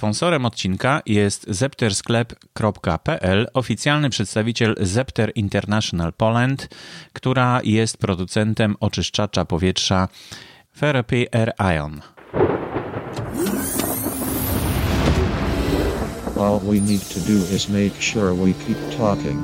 Sponsorem odcinka jest zeptersklep.pl, oficjalny przedstawiciel Zepter International Poland, która jest producentem oczyszczacza powietrza Therapy Air Ion. All we need to do is make sure we keep talking.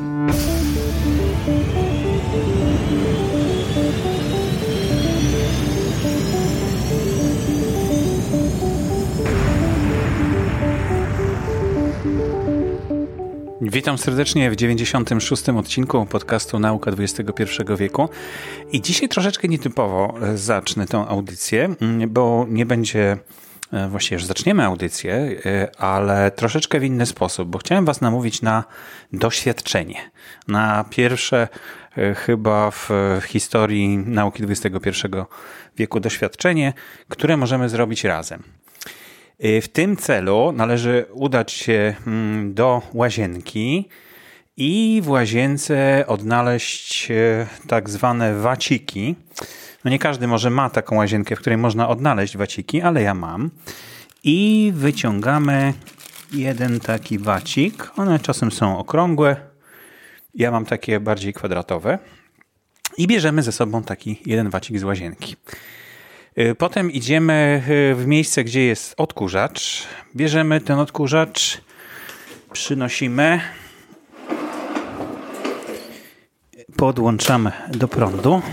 Witam serdecznie w 96. odcinku podcastu Nauka XXI wieku. I dzisiaj troszeczkę nietypowo zacznę tą audycję, bo nie będzie... Właściwie już zaczniemy audycję, ale troszeczkę w inny sposób, bo chciałem was namówić na doświadczenie. Na pierwsze chyba w historii nauki XXI wieku doświadczenie, które możemy zrobić razem. W tym celu należy udać się do łazienki i w łazience odnaleźć tak zwane waciki. No nie każdy może ma taką łazienkę, w której można odnaleźć waciki, ale ja mam. I wyciągamy jeden taki wacik. One czasem są okrągłe. Ja mam takie bardziej kwadratowe. I bierzemy ze sobą taki jeden wacik z łazienki. Potem idziemy w miejsce, gdzie jest odkurzacz. Bierzemy ten odkurzacz, przynosimy, podłączamy do prądu.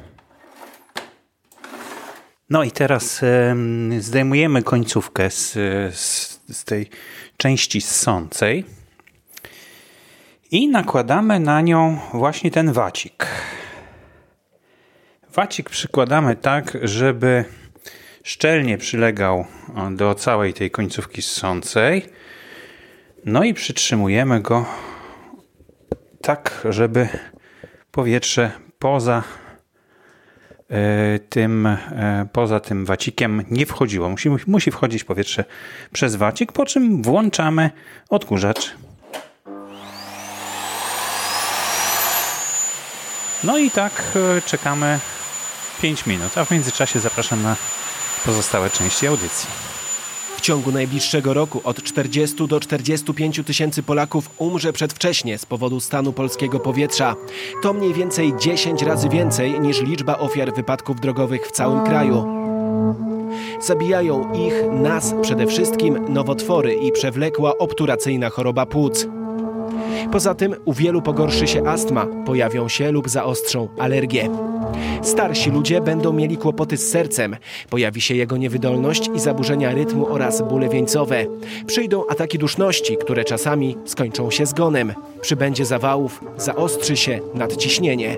No i teraz zdejmujemy końcówkę z tej części ssącej i nakładamy na nią właśnie ten wacik. Wacik przykładamy tak, żeby szczelnie przylegał do całej tej końcówki ssącej. No i przytrzymujemy go tak, żeby powietrze poza tym wacikiem nie wchodziło. Musi wchodzić powietrze przez wacik, po czym włączamy odkurzacz. No i tak czekamy 5 minut, a w międzyczasie zapraszam na pozostałe części audycji. W ciągu najbliższego roku od 40 do 45 tysięcy Polaków umrze przedwcześnie z powodu stanu polskiego powietrza. To mniej więcej 10 razy więcej niż liczba ofiar wypadków drogowych w całym kraju. Zabijają nas przede wszystkim nowotwory i przewlekła obturacyjna choroba płuc. Poza tym u wielu pogorszy się astma, pojawią się lub zaostrzą alergie. Starsi ludzie będą mieli kłopoty z sercem, pojawi się jego niewydolność i zaburzenia rytmu oraz bóle wieńcowe. Przyjdą ataki duszności, które czasami skończą się zgonem. Przybędzie zawałów, zaostrzy się nadciśnienie.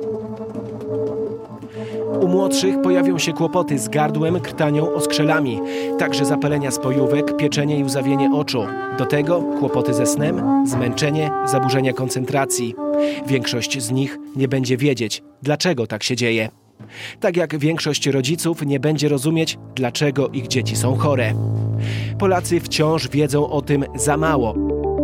U młodszych pojawią się kłopoty z gardłem, krtanią, oskrzelami, także zapalenia spojówek, pieczenie i łzawienie oczu. Do tego kłopoty ze snem, zmęczenie, zaburzenia koncentracji. Większość z nich nie będzie wiedzieć, dlaczego tak się dzieje. Tak jak większość rodziców nie będzie rozumieć, dlaczego ich dzieci są chore. Polacy wciąż wiedzą o tym za mało.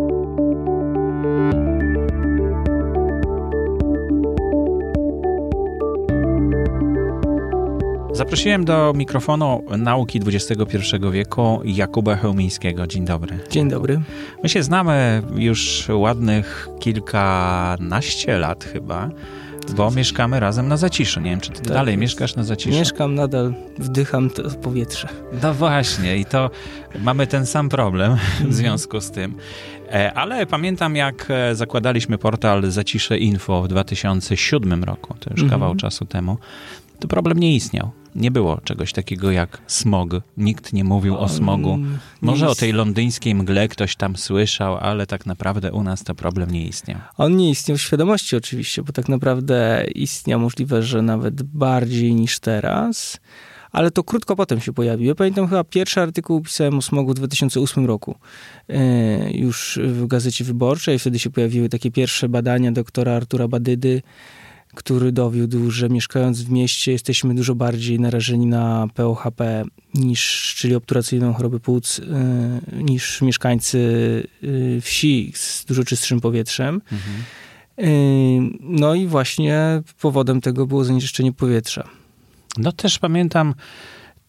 Zaprosiłem do mikrofonu nauki XXI wieku Jakuba Chełmińskiego. Dzień dobry. Dzień dobry. My się znamy już ładnych kilkanaście lat chyba, bo mieszkamy razem na Zaciszu. Nie wiem, czy ty dalej mieszkasz na Zaciszu? Mieszkam nadal, wdycham to powietrze. No właśnie i to mamy ten sam problem w związku z tym. Ale pamiętam, jak zakładaliśmy portal Zacisze Info w 2007 roku, to już kawał czasu temu, to problem nie istniał. Nie było czegoś takiego jak smog. Nikt nie mówił o smogu. Może o tej londyńskiej mgle ktoś tam słyszał, ale tak naprawdę u nas to problem nie istniał. On nie istniał w świadomości oczywiście, bo tak naprawdę istniał możliwe, że nawet bardziej niż teraz, ale to krótko potem się pojawił. Ja pamiętam, chyba pierwszy artykuł pisałem o smogu w 2008 roku. Już w Gazecie Wyborczej. Wtedy się pojawiły takie pierwsze badania doktora Artura Badydy, który dowiódł, że mieszkając w mieście jesteśmy dużo bardziej narażeni na POHP, czyli obturacyjną chorobę płuc, niż mieszkańcy wsi z dużo czystszym powietrzem. No i właśnie powodem tego było zanieczyszczenie powietrza. No też pamiętam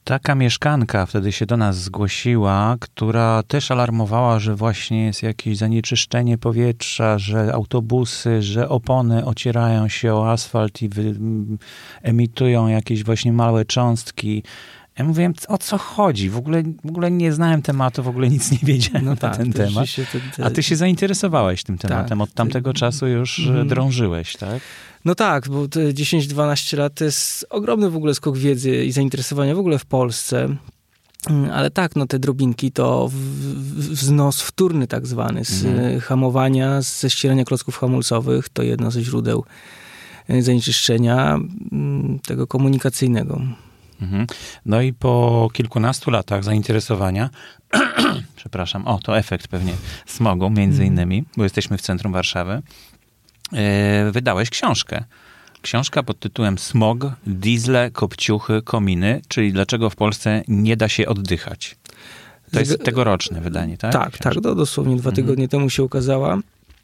taka mieszkanka wtedy się do nas zgłosiła, która też alarmowała, że właśnie jest jakieś zanieczyszczenie powietrza, że autobusy, że opony ocierają się o asfalt i emitują jakieś właśnie małe cząstki. Ja mówiłem, o co chodzi? W ogóle nie znałem tematu, w ogóle nic nie wiedziałem na ten temat. A ty się zainteresowałeś tym tematem. Od tamtego czasu już drążyłeś, tak? No tak, bo te 10-12 lat to jest ogromny w ogóle skok wiedzy i zainteresowania w ogóle w Polsce. Ale tak, no te drobinki to wznos wtórny tak zwany z hamowania, ze ścierania klocków hamulcowych, to jedno ze źródeł zanieczyszczenia tego komunikacyjnego. No i po kilkunastu latach zainteresowania, przepraszam, to efekt pewnie smogu między innymi, bo jesteśmy w centrum Warszawy, wydałeś książkę. Książka pod tytułem Smog, diesle, kopciuchy, kominy, czyli dlaczego w Polsce nie da się oddychać. To jest tegoroczne wydanie, tak? Tak, dosłownie 2 tygodnie temu się ukazała.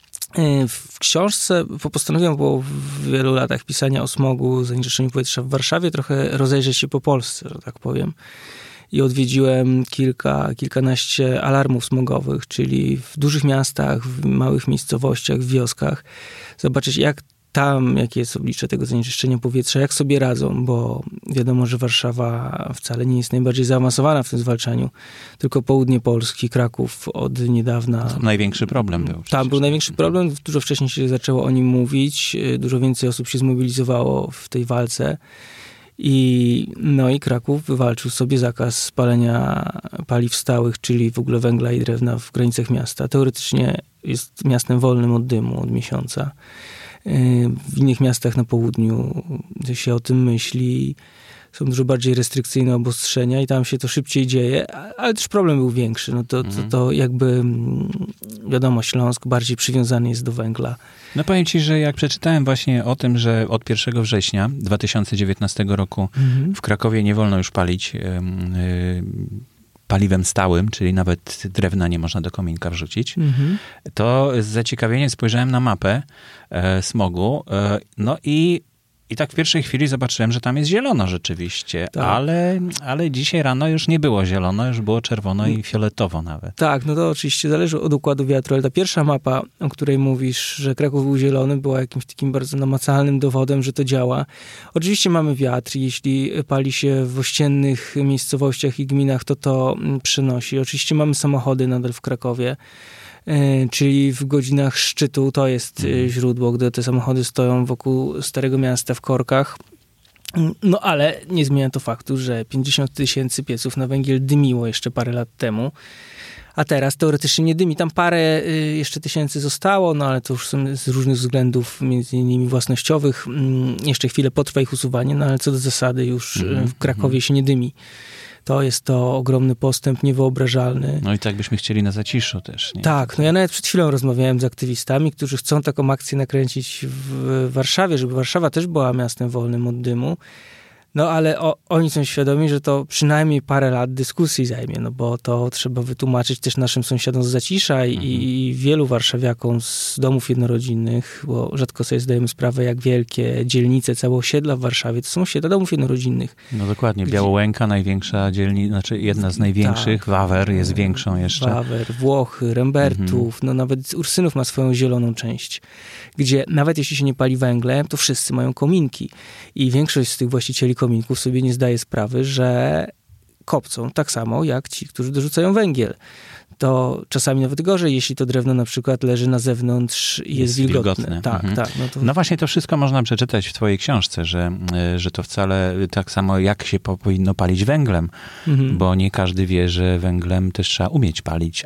W książce postanowiłem po wielu latach pisania o smogu, zanieczyszczeniu powietrza w Warszawie trochę rozejrzeć się po Polsce, że tak powiem. I odwiedziłem kilkanaście alarmów smogowych, czyli w dużych miastach, w małych miejscowościach, w wioskach. Zobaczyć, jakie jest oblicze tego zanieczyszczenia powietrza, jak sobie radzą, bo wiadomo, że Warszawa wcale nie jest najbardziej zaawansowana w tym zwalczaniu, tylko południe Polski, Kraków od niedawna. To największy problem był. Tam był największy problem, dużo wcześniej się zaczęło o nim mówić, dużo więcej osób się zmobilizowało w tej walce i Kraków wywalczył sobie zakaz spalenia paliw stałych, czyli w ogóle węgla i drewna w granicach miasta. Teoretycznie jest miastem wolnym od dymu od miesiąca. W innych miastach na południu się o tym myśli, są dużo bardziej restrykcyjne obostrzenia i tam się to szybciej dzieje, ale też problem był większy. No to jakby wiadomo, Śląsk bardziej przywiązany jest do węgla. No powiem ci, że jak przeczytałem właśnie o tym, że od 1 września 2019 roku w Krakowie nie wolno już palić paliwem stałym, czyli nawet drewna nie można do kominka wrzucić, to z zaciekawieniem spojrzałem na mapę smogu, i tak w pierwszej chwili zobaczyłem, że tam jest zielono rzeczywiście, tak. ale dzisiaj rano już nie było zielono, już było czerwono i fioletowo nawet. Tak, no to oczywiście zależy od układu wiatru, ale ta pierwsza mapa, o której mówisz, że Kraków był zielony, była jakimś takim bardzo namacalnym dowodem, że to działa. Oczywiście mamy wiatr, jeśli pali się w ościennych miejscowościach i gminach, to przynosi. Oczywiście mamy samochody nadal w Krakowie, czyli w godzinach szczytu to jest źródło, gdy te samochody stoją wokół Starego Miasta w korkach. No ale nie zmienia to faktu, że 50 000 pieców na węgiel dymiło jeszcze parę lat temu, a teraz teoretycznie nie dymi. Tam parę jeszcze tysięcy zostało, no ale to już są z różnych względów, między innymi własnościowych. Jeszcze chwilę potrwa ich usuwanie, no ale co do zasady już w Krakowie się nie dymi. To jest to ogromny postęp, niewyobrażalny. No i tak byśmy chcieli na Zaciszu też, nie? Tak, no ja nawet przed chwilą rozmawiałem z aktywistami, którzy chcą taką akcję nakręcić w Warszawie, żeby Warszawa też była miastem wolnym od dymu. No ale oni są świadomi, że to przynajmniej parę lat dyskusji zajmie, no bo to trzeba wytłumaczyć też naszym sąsiadom z Zacisza i wielu warszawiakom z domów jednorodzinnych, bo rzadko sobie zdajemy sprawę, jak wielkie dzielnice, całe osiedla w Warszawie, to są osiedla domów jednorodzinnych. No dokładnie, Białołęka, największa dzielnica, znaczy jedna z największych, tak. Wawer jest większą jeszcze. Wawer, Włochy, Rembertów, no nawet Ursynów ma swoją zieloną część, gdzie nawet jeśli się nie pali węglem, to wszyscy mają kominki i większość z tych właścicieli kominków sobie nie zdaje sprawy, że kopcą tak samo jak ci, którzy dorzucają węgiel. To czasami nawet gorzej, jeśli to drewno na przykład leży na zewnątrz i jest wilgotne. Tak. No właśnie to wszystko można przeczytać w twojej książce, że to wcale tak samo jak się powinno palić węglem, bo nie każdy wie, że węglem też trzeba umieć palić,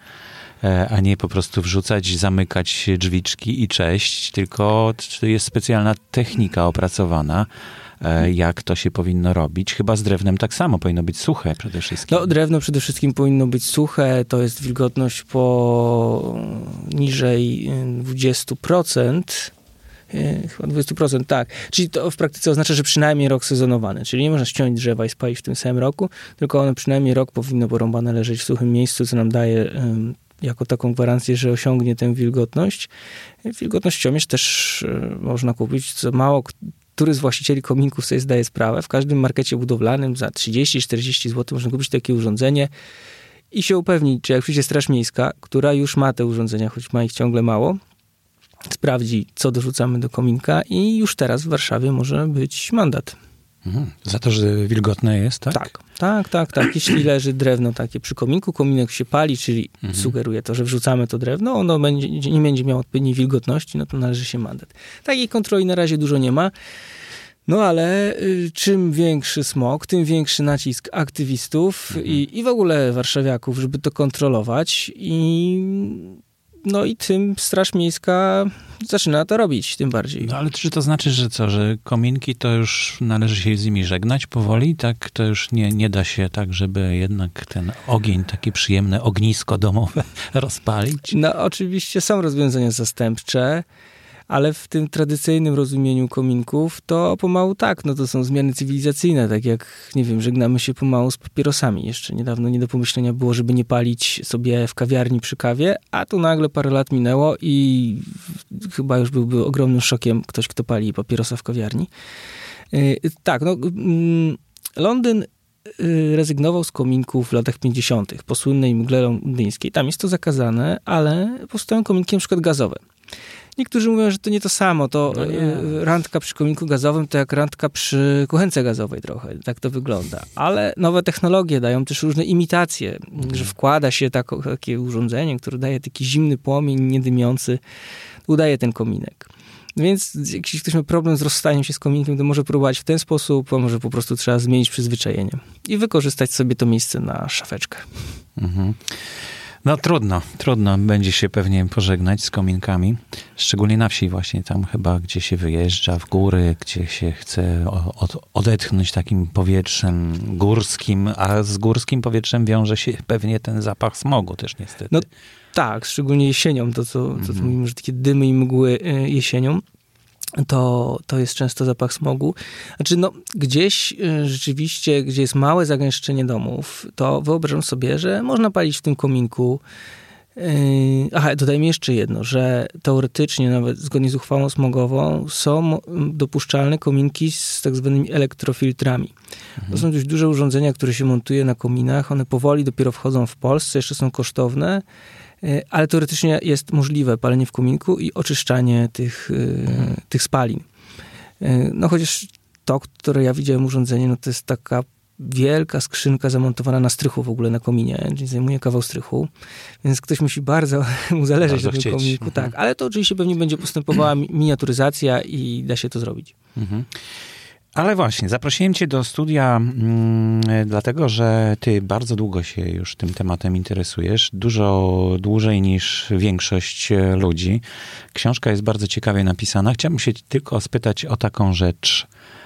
a nie po prostu wrzucać, zamykać drzwiczki i cześć, tylko jest specjalna technika opracowana, jak to się powinno robić. Chyba z drewnem tak samo, powinno być suche przede wszystkim. No, drewno przede wszystkim powinno być suche, to jest wilgotność poniżej 20%, chyba 20%, tak. Czyli to w praktyce oznacza, że przynajmniej rok sezonowany, czyli nie można ściąć drzewa i spalić w tym samym roku, tylko ono przynajmniej rok powinno porąbane leżeć w suchym miejscu, co nam daje jako taką gwarancję, że osiągnie tę wilgotność. Wilgotnościomierz też można kupić, co mało który z właścicieli kominków sobie zdaje sprawę. W każdym markecie budowlanym za 30-40 zł można kupić takie urządzenie i się upewnić, czy jak przyjdzie Straż Miejska, która już ma te urządzenia, choć ma ich ciągle mało, sprawdzi, co dorzucamy do kominka i już teraz w Warszawie może być mandat. Za to, że wilgotne jest, tak? Tak. Jeśli leży drewno takie przy kominku, kominek się pali, czyli sugeruje to, że wrzucamy to drewno, ono nie będzie miało odpowiedniej wilgotności, no to należy się mandat. Takiej kontroli na razie dużo nie ma. No ale czym większy smog, tym większy nacisk aktywistów i w ogóle warszawiaków, żeby to kontrolować no i tym Straż Miejska zaczyna to robić, tym bardziej. No ale czy to znaczy, że co, że kominki to już należy się z nimi żegnać powoli? Tak, to już nie da się tak, żeby jednak ten ogień, takie przyjemne ognisko domowe rozpalić? No oczywiście są rozwiązania zastępcze, ale w tym tradycyjnym rozumieniu kominków to pomału tak, no to są zmiany cywilizacyjne, tak jak, nie wiem, żegnamy się pomału z papierosami. Jeszcze niedawno nie do pomyślenia było, żeby nie palić sobie w kawiarni przy kawie, a tu nagle parę lat minęło i chyba już byłby ogromnym szokiem ktoś, kto pali papierosa w kawiarni. Tak, no Londyn rezygnował z kominków w latach 50. po słynnej mgle londyńskiej. Tam jest to zakazane, ale powstają kominki na przykład gazowe. Niektórzy mówią, że to nie to samo. To randka przy kominku gazowym to jak randka przy kuchence gazowej trochę. Tak to wygląda. Ale nowe technologie dają też różne imitacje, że wkłada się takie urządzenie, które daje taki zimny płomień, niedymiący, udaje ten kominek. Więc jeśli ktoś ma problem z rozstaniem się z kominkiem, to może próbować w ten sposób, a może po prostu trzeba zmienić przyzwyczajenie i wykorzystać sobie to miejsce na szafeczkę. No trudno będzie się pewnie pożegnać z kominkami, szczególnie na wsi właśnie, tam chyba, gdzie się wyjeżdża w góry, gdzie się chce odetchnąć takim powietrzem górskim, a z górskim powietrzem wiąże się pewnie ten zapach smogu też niestety. No tak, szczególnie jesienią, to co mówimy, że takie dymy i mgły jesienią. To jest często zapach smogu. Znaczy, no, gdzieś rzeczywiście, gdzie jest małe zagęszczenie domów, to wyobrażam sobie, że można palić w tym kominku. Dodajmy jeszcze jedno, że teoretycznie, nawet zgodnie z uchwałą smogową, są dopuszczalne kominki z tak zwanymi elektrofiltrami. To są dość duże urządzenia, które się montuje na kominach. One powoli dopiero wchodzą w Polsce, jeszcze są kosztowne, ale teoretycznie jest możliwe palenie w kominku i oczyszczanie tych spalin. No chociaż to, które ja widziałem urządzenie, no to jest taka wielka skrzynka zamontowana na strychu w ogóle na kominie, czyli zajmuje kawał strychu, więc ktoś musi bardzo mu zależeć na tym kominku. Tak, ale to oczywiście pewnie będzie postępowała miniaturyzacja i da się to zrobić. Ale właśnie, zaprosiłem cię do studia dlatego, że ty bardzo długo się już tym tematem interesujesz, dużo dłużej niż większość ludzi. Książka jest bardzo ciekawie napisana. Chciałbym się tylko spytać o taką rzecz.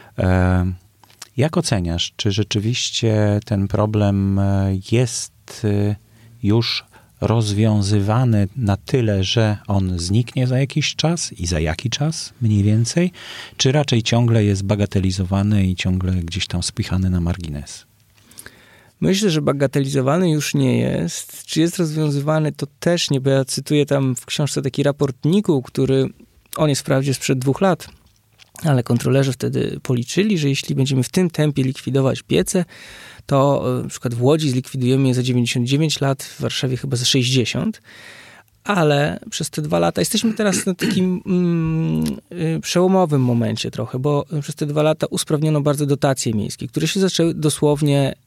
Jak oceniasz, czy rzeczywiście ten problem jest już rozwiązywany na tyle, że on zniknie za jakiś czas i za jaki czas mniej więcej, czy raczej ciągle jest bagatelizowany i ciągle gdzieś tam spychany na margines? Myślę, że bagatelizowany już nie jest. Czy jest rozwiązywany, to też nie, bo ja cytuję tam w książce taki raport NIK-u, który, on jest wprawdzie sprzed 2 lat, ale kontrolerzy wtedy policzyli, że jeśli będziemy w tym tempie likwidować piece, to na przykład w Łodzi zlikwidujemy je za 99 lat, w Warszawie chyba za 60, ale przez te 2 lata jesteśmy teraz na takim przełomowym momencie trochę, bo przez te 2 lata usprawniono bardzo dotacje miejskie, które się zaczęły dosłownie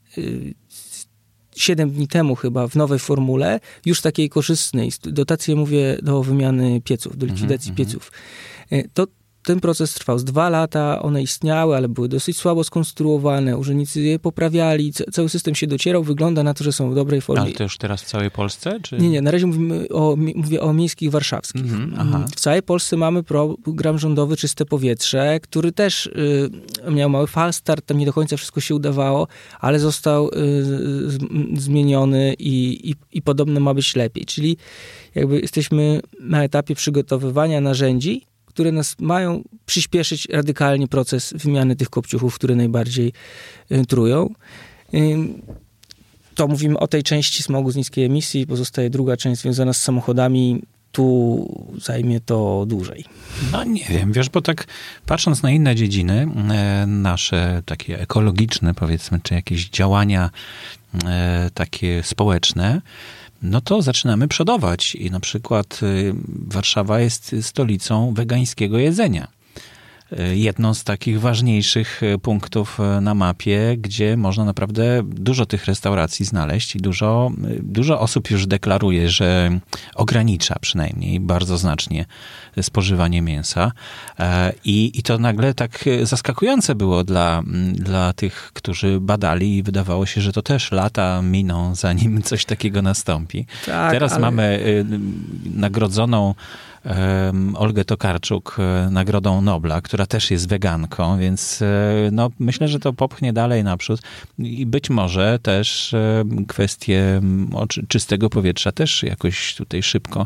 7 dni temu chyba w nowej formule, już takiej korzystnej. Dotacje mówię do wymiany pieców, do likwidacji pieców. Ten proces trwał z 2 lata, one istniały, ale były dosyć słabo skonstruowane, urzędnicy je poprawiali, cały system się docierał, wygląda na to, że są w dobrej formie. Ale to już teraz w całej Polsce? Czy? Nie, na razie mówię o miejskich warszawskich. W całej Polsce mamy program rządowy Czyste Powietrze, który też miał mały falstart, tam nie do końca wszystko się udawało, ale został zmieniony i podobno ma być lepiej. Czyli jakby jesteśmy na etapie przygotowywania narzędzi, które nas mają przyspieszyć radykalnie proces wymiany tych kopciuchów, które najbardziej trują. To mówimy o tej części smogu z niskiej emisji. Pozostaje druga część związana z samochodami. tu zajmie to dłużej. No nie wiem, wiesz, bo tak patrząc na inne dziedziny, nasze takie ekologiczne, powiedzmy, czy jakieś działania takie społeczne, no to zaczynamy przodować i na przykład Warszawa jest stolicą wegańskiego jedzenia. Jedną z takich ważniejszych punktów na mapie, gdzie można naprawdę dużo tych restauracji znaleźć i dużo osób już deklaruje, że ogranicza przynajmniej bardzo znacznie spożywanie mięsa. I to nagle tak zaskakujące było dla tych, którzy badali i wydawało się, że to też lata miną, zanim coś takiego nastąpi. Tak, teraz mamy nagrodzoną Olgę Tokarczuk Nagrodą Nobla, która też jest weganką, więc no, myślę, że to popchnie dalej naprzód i być może też kwestie czystego powietrza też jakoś tutaj szybko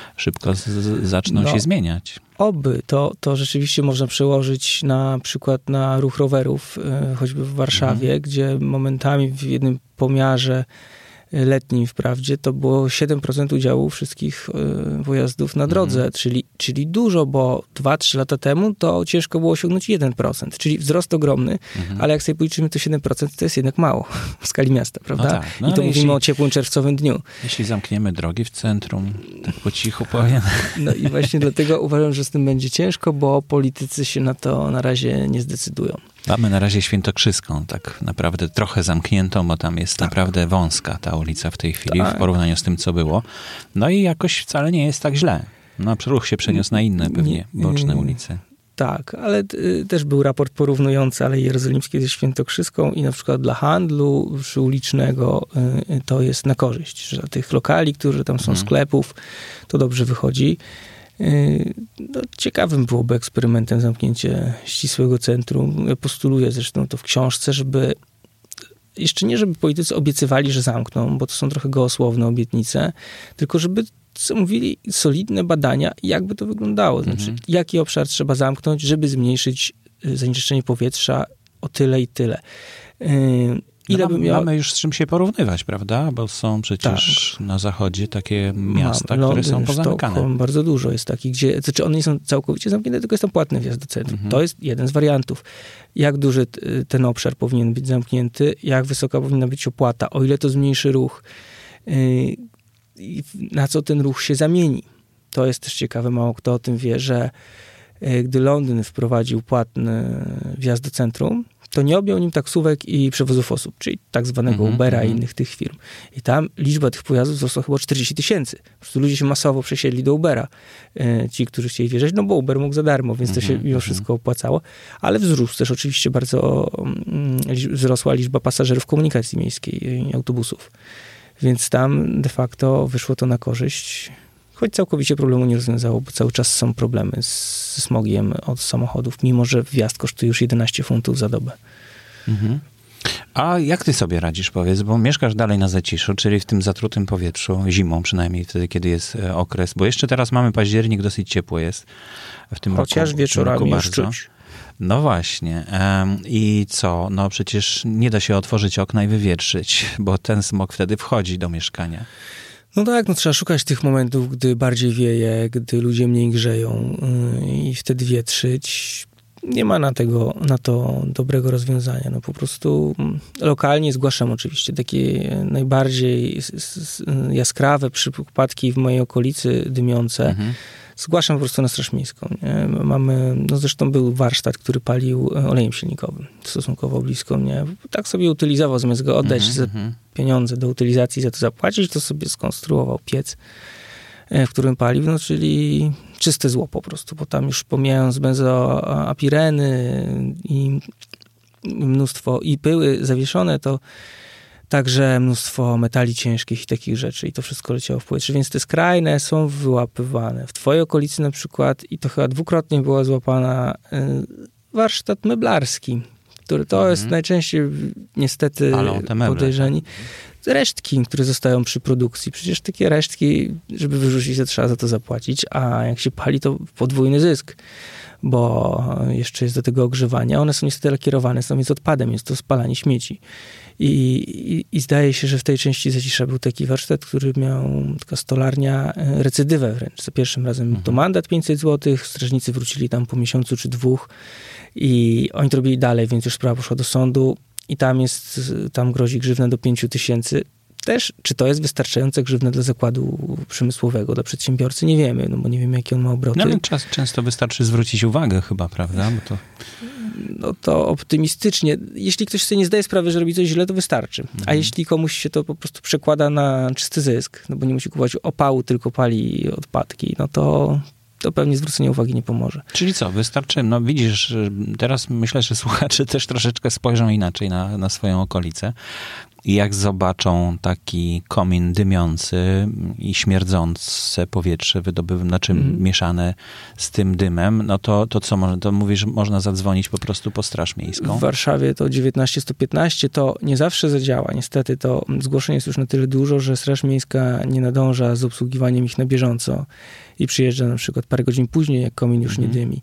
zaczną się zmieniać. Oby. To rzeczywiście można przełożyć na przykład na ruch rowerów, choćby w Warszawie, gdzie momentami w jednym pomiarze letnim wprawdzie to było 7% udziału wszystkich pojazdów na drodze, czyli dużo, bo 2-3 lata temu to ciężko było osiągnąć 1%, czyli wzrost ogromny, ale jak sobie policzymy to 7%, to jest jednak mało w skali miasta, prawda? No tak, no i to mówimy o ciepłym czerwcowym dniu. Jeśli zamkniemy drogi w centrum, tak po cichu powiem. No i właśnie dlatego uważam, że z tym będzie ciężko, bo politycy się na to na razie nie zdecydują. Mamy na razie Świętokrzyską, tak naprawdę trochę zamkniętą, bo tam jest naprawdę wąska ta ulica w tej chwili w porównaniu z tym, co było. No i jakoś wcale nie jest tak źle. No, ruch się przeniósł na inne pewnie boczne ulice. Tak, ale też był raport porównujący Aleję Jerozolimskie ze Świętokrzyską i na przykład dla handlu przyulicznego to jest na korzyść, że dla tych lokali, które tam są sklepów, to dobrze wychodzi. No, ciekawym byłoby eksperymentem zamknięcie ścisłego centrum. Ja postuluję zresztą to w książce, żeby jeszcze nie, żeby politycy obiecywali, że zamkną, bo to są trochę gołosłowne obietnice, tylko żeby mówili solidne badania, jakby to wyglądało. Znaczy, jaki obszar trzeba zamknąć, żeby zmniejszyć zanieczyszczenie powietrza o tyle i tyle. Mamy już z czym się porównywać, prawda? Bo są przecież na zachodzie takie miasta, które są pozamykane. Sztokholm, bardzo dużo jest takich, gdzie, znaczy one nie są całkowicie zamknięte, tylko jest tam płatny wjazd do centrum. To jest jeden z wariantów. Jak duży ten obszar powinien być zamknięty, jak wysoka powinna być opłata, o ile to zmniejszy ruch, na co ten ruch się zamieni. To jest też ciekawe, mało kto o tym wie, że gdy Londyn wprowadził płatny wjazd do centrum, to nie objął nim taksówek i przewozów osób, czyli tak zwanego Ubera i innych tych firm. I tam liczba tych pojazdów wzrosła chyba 40 000. Po prostu ludzie się masowo przesiedli do Ubera. Ci, którzy chcieli wjeżdżać, no bo Uber mógł za darmo, więc to się mimo wszystko opłacało. Ale wzrósł też oczywiście bardzo, wzrosła liczba pasażerów komunikacji miejskiej i autobusów. Więc tam de facto wyszło to na korzyść. Choć całkowicie problemu nie rozwiązało, bo cały czas są problemy z smogiem od samochodów, mimo że wjazd kosztuje już 11 funtów za dobę. A jak ty sobie radzisz, powiedz, bo mieszkasz dalej na Zaciszu, czyli w tym zatrutym powietrzu, zimą przynajmniej, wtedy, kiedy jest okres, bo jeszcze teraz mamy październik, dosyć ciepło jest w tym roku. Chociaż wieczorami już czuć. No właśnie. I co? No przecież nie da się otworzyć okna i wywietrzyć, bo ten smog wtedy wchodzi do mieszkania. No tak, no trzeba szukać tych momentów, gdy bardziej wieje, gdy ludzie mniej grzeją i wtedy wietrzyć. Nie ma na to dobrego rozwiązania. No po prostu lokalnie zgłaszam oczywiście takie najbardziej jaskrawe przypadki w mojej okolicy dymiące. Zgłaszam po prostu na Straż Miejską. Nie? Mamy, no zresztą był warsztat, który palił olejem silnikowym stosunkowo blisko mnie. Tak sobie utylizował, zamiast go oddać za pieniądze do utylizacji, za to zapłacić, to sobie skonstruował piec, w którym palił, no czyli czyste zło po prostu, bo tam już pomijając benzoapireny i mnóstwo i pyły zawieszone, to także mnóstwo metali ciężkich i takich rzeczy i to wszystko leciało w powietrze, więc te skrajne są wyłapywane. W twojej okolicy na przykład, i to chyba dwukrotnie była złapana, warsztat meblarski, który to jest najczęściej niestety podejrzani. Resztki, które zostają przy produkcji. Przecież takie resztki, żeby wyrzucić, to trzeba za to zapłacić, a jak się pali, to podwójny zysk, bo jeszcze jest do tego ogrzewania. One są niestety lakierowane, są więc odpadem, jest to spalanie śmieci. I zdaje się, że w tej części Zacisza był taki warsztat, który miał taka stolarnia, recydywę wręcz. Za pierwszym razem to mandat 500 zł, strażnicy wrócili tam po miesiącu czy 2 i oni to robili dalej, więc już sprawa poszła do sądu i tam grozi grzywna do 5000. Też, czy to jest wystarczająca grzywna dla zakładu przemysłowego, dla przedsiębiorcy, nie wiemy, no bo nie wiemy, jakie on ma obroty. No ale często wystarczy zwrócić uwagę chyba, prawda? Bo to... No to optymistycznie. Jeśli ktoś sobie nie zdaje sprawy, że robi coś źle, to wystarczy. A jeśli komuś się to po prostu przekłada na czysty zysk, no bo nie musi kupować opału, tylko pali odpadki, no to pewnie zwrócenie uwagi nie pomoże. Czyli co, wystarczy, no widzisz, teraz myślę, że słuchacze też troszeczkę spojrzą inaczej na swoją okolicę. I jak zobaczą taki komin dymiący i śmierdzące powietrze mieszane z tym dymem, no to co, to mówisz, że można zadzwonić po prostu po Straż Miejską? W Warszawie to 19115, to nie zawsze zadziała. Niestety to zgłoszeń jest już na tyle dużo, że Straż Miejska nie nadąża z obsługiwaniem ich na bieżąco i przyjeżdża na przykład parę godzin później, jak komin już nie dymi.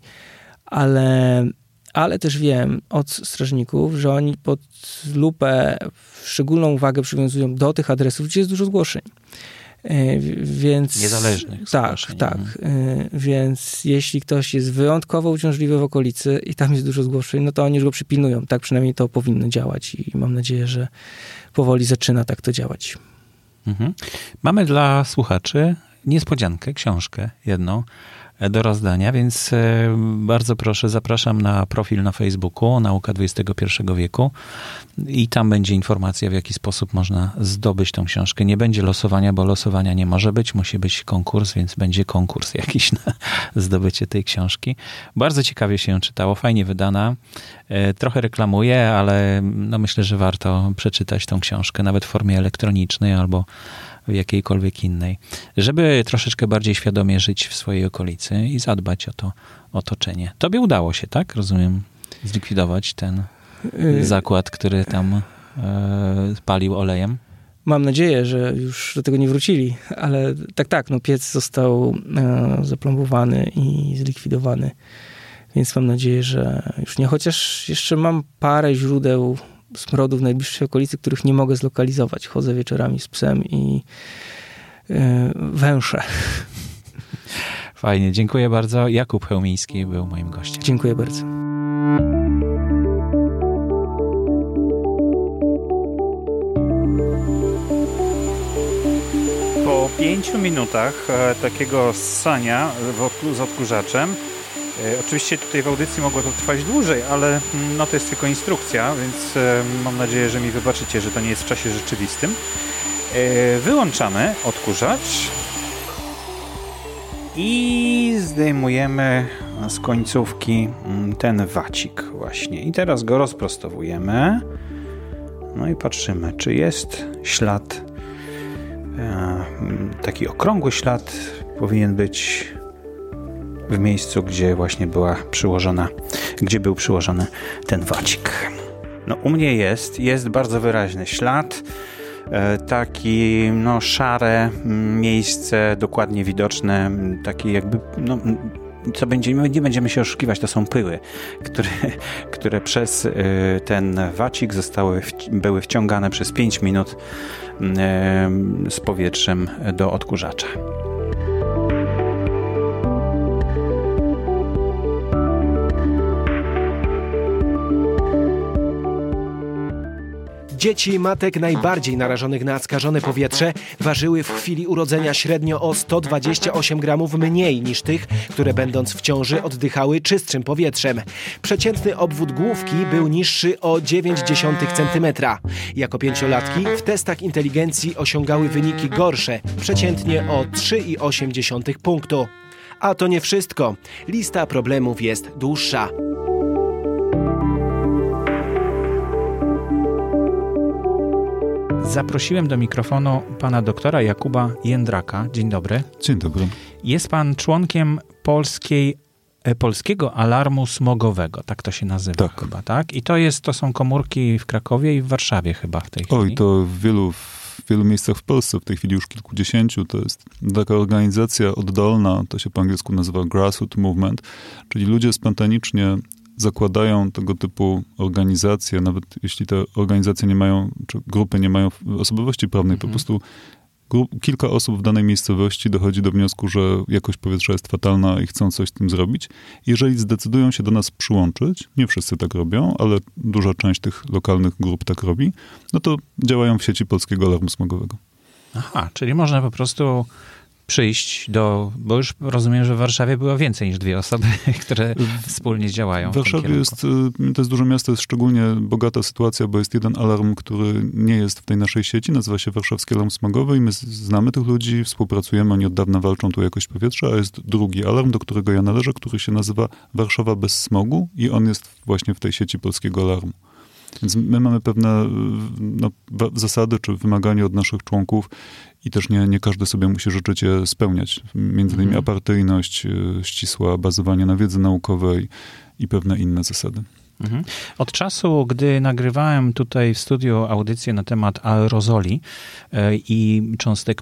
Ale też wiem od strażników, że oni pod lupę szczególną uwagę przywiązują do tych adresów, gdzie jest dużo zgłoszeń. Więc, niezależnych zgłoszeń. Tak. Więc jeśli ktoś jest wyjątkowo uciążliwy w okolicy i tam jest dużo zgłoszeń, no to oni już go przypilnują. Tak przynajmniej to powinno działać i mam nadzieję, że powoli zaczyna tak to działać. Mamy dla słuchaczy niespodziankę, książkę jedną do rozdania, więc bardzo proszę, zapraszam na profil na Facebooku Nauka XXI wieku i tam będzie informacja, w jaki sposób można zdobyć tą książkę. Nie będzie losowania, bo losowania nie może być, musi być konkurs, więc będzie konkurs jakiś na zdobycie tej książki. Bardzo ciekawie się ją czytało, fajnie wydana. Trochę reklamuję, ale no myślę, że warto przeczytać tą książkę, nawet w formie elektronicznej albo w jakiejkolwiek innej, żeby troszeczkę bardziej świadomie żyć w swojej okolicy i zadbać o to otoczenie. Tobie udało się, tak? Rozumiem, zlikwidować ten zakład, który tam palił olejem? Mam nadzieję, że już do tego nie wrócili, ale tak, no piec został zaplombowany i zlikwidowany, więc mam nadzieję, że już nie, chociaż jeszcze mam parę źródeł smrodu w najbliższej okolicy, których nie mogę zlokalizować. Chodzę wieczorami z psem i węszę. Fajnie, dziękuję bardzo. Jakub Chełmiński był moim gościem. Dziękuję bardzo. Po 5 minutach takiego ssania z odkurzaczem, oczywiście tutaj w audycji mogło to trwać dłużej, ale no to jest tylko instrukcja, więc mam nadzieję, że mi wybaczycie, że to nie jest w czasie rzeczywistym. Wyłączamy odkurzacz i zdejmujemy z końcówki ten wacik właśnie. I teraz go rozprostowujemy. No i patrzymy, czy jest ślad, taki okrągły ślad powinien być w miejscu, gdzie właśnie był przyłożony ten wacik. No u mnie jest bardzo wyraźny ślad, taki no szare miejsce, dokładnie widoczne, takie jakby, no co nie będziemy się oszukiwać, to są pyły, które przez ten wacik były wciągane przez 5 minut z powietrzem do odkurzacza. Dzieci matek najbardziej narażonych na skażone powietrze ważyły w chwili urodzenia średnio o 128 gramów mniej niż tych, które będąc w ciąży oddychały czystszym powietrzem. Przeciętny obwód główki był niższy o 0,9 cm. Jako 5-latki w testach inteligencji osiągały wyniki gorsze, przeciętnie o 3,8 punktu. A to nie wszystko. Lista problemów jest dłuższa. Zaprosiłem do mikrofonu pana doktora Jakuba Jędraka. Dzień dobry. Dzień dobry. Jest pan członkiem Polskiego Alarmu Smogowego, tak to się nazywa chyba, tak? I to są komórki w Krakowie i w Warszawie chyba w tej chwili. Oj, to w wielu miejscach w Polsce, w tej chwili już kilkudziesięciu. To jest taka organizacja oddolna, to się po angielsku nazywa Grassroots Movement, czyli ludzie spontanicznie zakładają tego typu organizacje, nawet jeśli te organizacje nie mają, czy grupy nie mają osobowości prawnej, po prostu kilka osób w danej miejscowości dochodzi do wniosku, że jakość powietrza jest fatalna i chcą coś z tym zrobić. Jeżeli zdecydują się do nas przyłączyć, nie wszyscy tak robią, ale duża część tych lokalnych grup tak robi, no to działają w sieci Polskiego Alarmu Smogowego. Aha, czyli można po prostu przyjść bo już rozumiem, że w Warszawie było więcej niż 2 osoby, które wspólnie działają. W Warszawie to jest duże miasto, jest szczególnie bogata sytuacja, bo jest jeden alarm, który nie jest w tej naszej sieci, nazywa się Warszawski Alarm Smogowy i my znamy tych ludzi, współpracujemy, oni od dawna walczą tu o jakość powietrza, a jest drugi alarm, do którego ja należę, który się nazywa Warszawa bez smogu i on jest właśnie w tej sieci Polskiego Alarmu. Więc my mamy pewne zasady czy wymagania od naszych członków i też nie każdy sobie musi życzyć je spełniać. Między innymi apartyjność, ścisła bazowanie na wiedzy naukowej i pewne inne zasady. Od czasu, gdy nagrywałem tutaj w studiu audycję na temat aerozoli i cząstek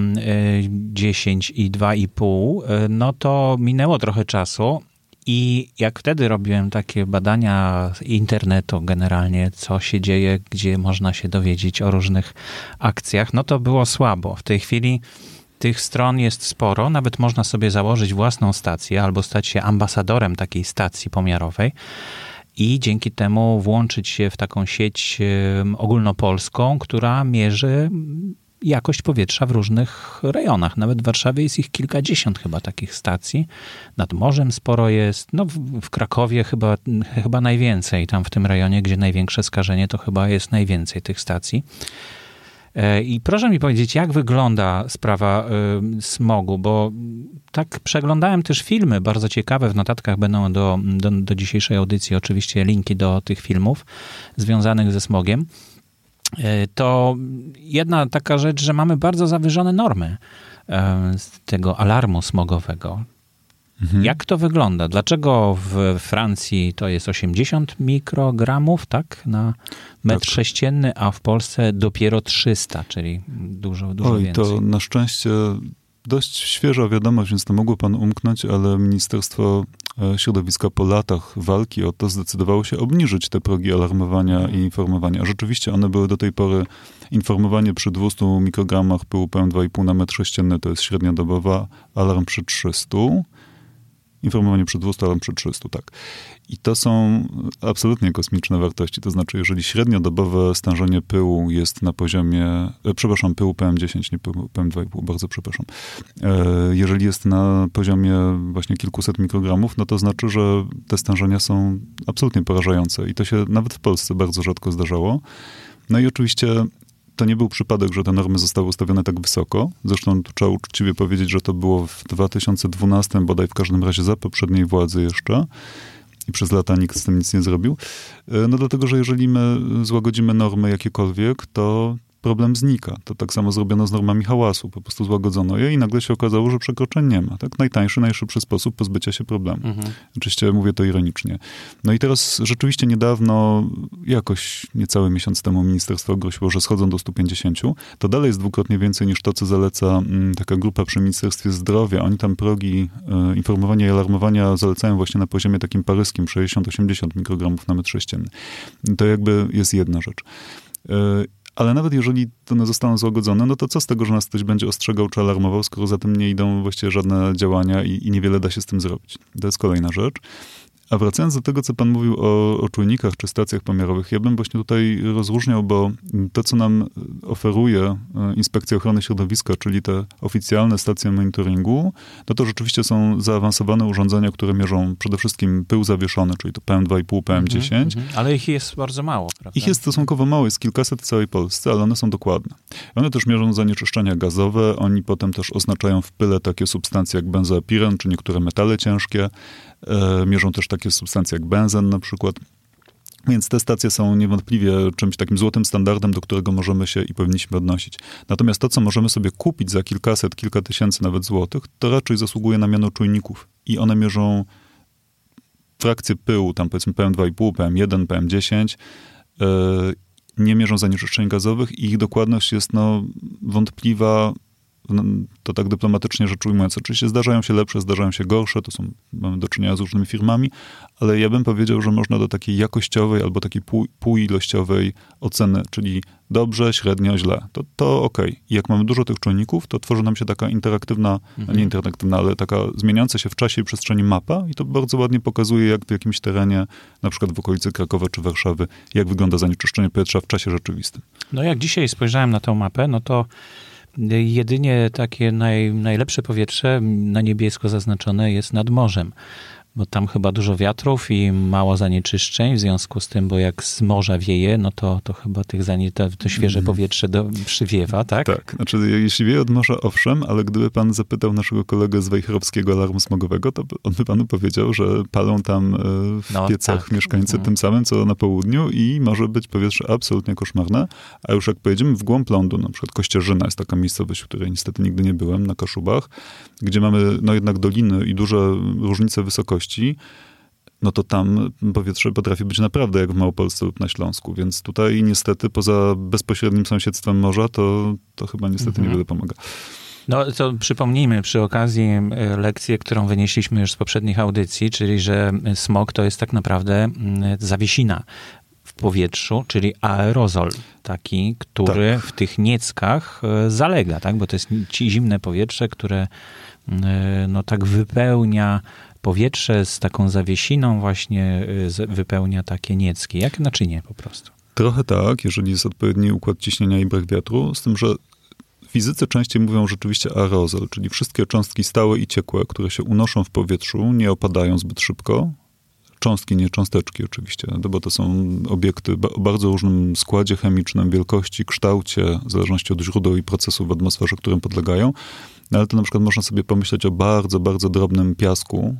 PM10 i 2,5, no to minęło trochę czasu. I jak wtedy robiłem takie badania internetu generalnie, co się dzieje, gdzie można się dowiedzieć o różnych akcjach, no to było słabo. W tej chwili tych stron jest sporo, nawet można sobie założyć własną stację albo stać się ambasadorem takiej stacji pomiarowej i dzięki temu włączyć się w taką sieć ogólnopolską, która mierzy jakość powietrza w różnych rejonach. Nawet w Warszawie jest ich kilkadziesiąt chyba takich stacji. Nad morzem sporo jest. No w Krakowie chyba najwięcej. Tam w tym rejonie, gdzie największe skażenie, to chyba jest najwięcej tych stacji. I proszę mi powiedzieć, jak wygląda sprawa smogu, bo tak przeglądałem też filmy bardzo ciekawe, w notatkach będą do dzisiejszej audycji oczywiście linki do tych filmów związanych ze smogiem. To jedna taka rzecz, że mamy bardzo zawyżone normy z tego alarmu smogowego. Jak to wygląda? Dlaczego w Francji to jest 80 mikrogramów, tak, na metr sześcienny, a w Polsce dopiero 300, czyli dużo więcej? To na szczęście dość świeża wiadomość, więc to mogło pan umknąć, ale Ministerstwo Środowiska po latach walki o to zdecydowało się obniżyć te progi alarmowania i informowania. A rzeczywiście one były do tej pory informowanie przy 200 mikrogramach pyłu PM2,5 na metr sześcienny, to jest średnia dobowa, alarm przy 300. Informowanie przy 200, alarm przy 300, tak. I to są absolutnie kosmiczne wartości. To znaczy, jeżeli średniodobowe stężenie pyłu jest na poziomie, pyłu PM10, nie pyłu PM2,5, bardzo przepraszam. Jeżeli jest na poziomie właśnie kilkuset mikrogramów, no to znaczy, że te stężenia są absolutnie porażające. I to się nawet w Polsce bardzo rzadko zdarzało. No i oczywiście to nie był przypadek, że te normy zostały ustawione tak wysoko. Zresztą tu trzeba uczciwie powiedzieć, że to było w 2012, bodaj w każdym razie za poprzedniej władzy jeszcze. I przez lata nikt z tym nic nie zrobił. No dlatego, że jeżeli my złagodzimy normy jakiekolwiek, to problem znika. To tak samo zrobiono z normami hałasu. Po prostu złagodzono je i nagle się okazało, że przekroczeń nie ma. Tak? Najtańszy, najszybszy sposób pozbycia się problemu. Oczywiście mówię to ironicznie. No i teraz rzeczywiście niedawno, jakoś niecały miesiąc temu ministerstwo ogłosiło, że schodzą do 150. To dalej jest dwukrotnie więcej niż to, co zaleca taka grupa przy Ministerstwie Zdrowia. Oni tam progi informowania i alarmowania zalecają właśnie na poziomie takim paryskim, 60-80 mikrogramów na metr sześcienny. To jakby jest jedna rzecz. Ale nawet jeżeli one zostaną złagodzone, no to co z tego, że nas ktoś będzie ostrzegał czy alarmował, skoro za tym nie idą właściwie żadne działania i niewiele da się z tym zrobić. To jest kolejna rzecz. A wracając do tego, co pan mówił o czujnikach czy stacjach pomiarowych, ja bym właśnie tutaj rozróżniał, bo to, co nam oferuje Inspekcja Ochrony Środowiska, czyli te oficjalne stacje monitoringu, no to rzeczywiście są zaawansowane urządzenia, które mierzą przede wszystkim pył zawieszony, czyli to PM2,5, PM10. Ale ich jest bardzo mało, prawda? Ich jest stosunkowo mało, jest kilkaset w całej Polsce, ale one są dokładne. One też mierzą zanieczyszczenia gazowe, oni potem też oznaczają w pyle takie substancje jak benzoapiren, czy niektóre metale ciężkie. Mierzą też takie substancje jak benzen na przykład. Więc te stacje są niewątpliwie czymś takim złotym standardem, do którego możemy się i powinniśmy odnosić. Natomiast to, co możemy sobie kupić za kilkaset, kilka tysięcy nawet złotych, to raczej zasługuje na miano czujników. I one mierzą frakcję pyłu, tam powiedzmy PM2,5, PM1, PM10, nie mierzą zanieczyszczeń gazowych i ich dokładność jest wątpliwa to tak dyplomatycznie rzecz ujmując. Oczywiście zdarzają się lepsze, zdarzają się gorsze, mamy do czynienia z różnymi firmami, ale ja bym powiedział, że można do takiej jakościowej albo takiej półilościowej oceny, czyli dobrze, średnio, źle. To okej. I jak mamy dużo tych czynników, to tworzy nam się taka interaktywna, nie interaktywna, ale taka zmieniająca się w czasie i przestrzeni mapa i to bardzo ładnie pokazuje, jak w jakimś terenie, na przykład w okolicy Krakowa czy Warszawy, jak wygląda zanieczyszczenie powietrza w czasie rzeczywistym. No jak dzisiaj spojrzałem na tą mapę, no to jedynie takie najlepsze powietrze na niebiesko zaznaczone jest nad morzem. Bo tam chyba dużo wiatrów i mało zanieczyszczeń, w związku z tym, bo jak z morza wieje, no to chyba to świeże powietrze przywiewa, tak? Tak, znaczy jeśli wieje od morza, owszem, ale gdyby pan zapytał naszego kolegę z Wejherowskiego Alarmu Smogowego, to on by panu powiedział, że palą tam w piecach mieszkańcy tym samym, co na południu i może być powietrze absolutnie koszmarne, a już jak pojedziemy w głąb lądu, na przykład Kościerzyna jest taka miejscowość, w której niestety nigdy nie byłem, na Kaszubach, gdzie mamy jednak doliny i duże różnice wysokości, no to tam powietrze potrafi być naprawdę jak w Małopolsce lub na Śląsku, więc tutaj niestety poza bezpośrednim sąsiedztwem morza to chyba niestety niewiele pomaga. No to przypomnijmy przy okazji lekcję, którą wynieśliśmy już z poprzednich audycji, czyli że smog to jest tak naprawdę zawiesina w powietrzu, czyli aerozol taki, który w tych nieckach zalega, tak? Bo to jest zimne powietrze, które no tak wypełnia powietrze z taką zawiesiną właśnie wypełnia takie niecki, jak naczynie po prostu. Trochę tak, jeżeli jest odpowiedni układ ciśnienia i brak wiatru, z tym, że fizycy częściej mówią rzeczywiście aerozol, czyli wszystkie cząstki stałe i ciekłe, które się unoszą w powietrzu, nie opadają zbyt szybko. Cząstki, nie cząsteczki oczywiście, bo to są obiekty o bardzo różnym składzie chemicznym, wielkości, kształcie, w zależności od źródeł i procesów w atmosferze, którym podlegają. No ale to na przykład można sobie pomyśleć o bardzo, bardzo drobnym piasku,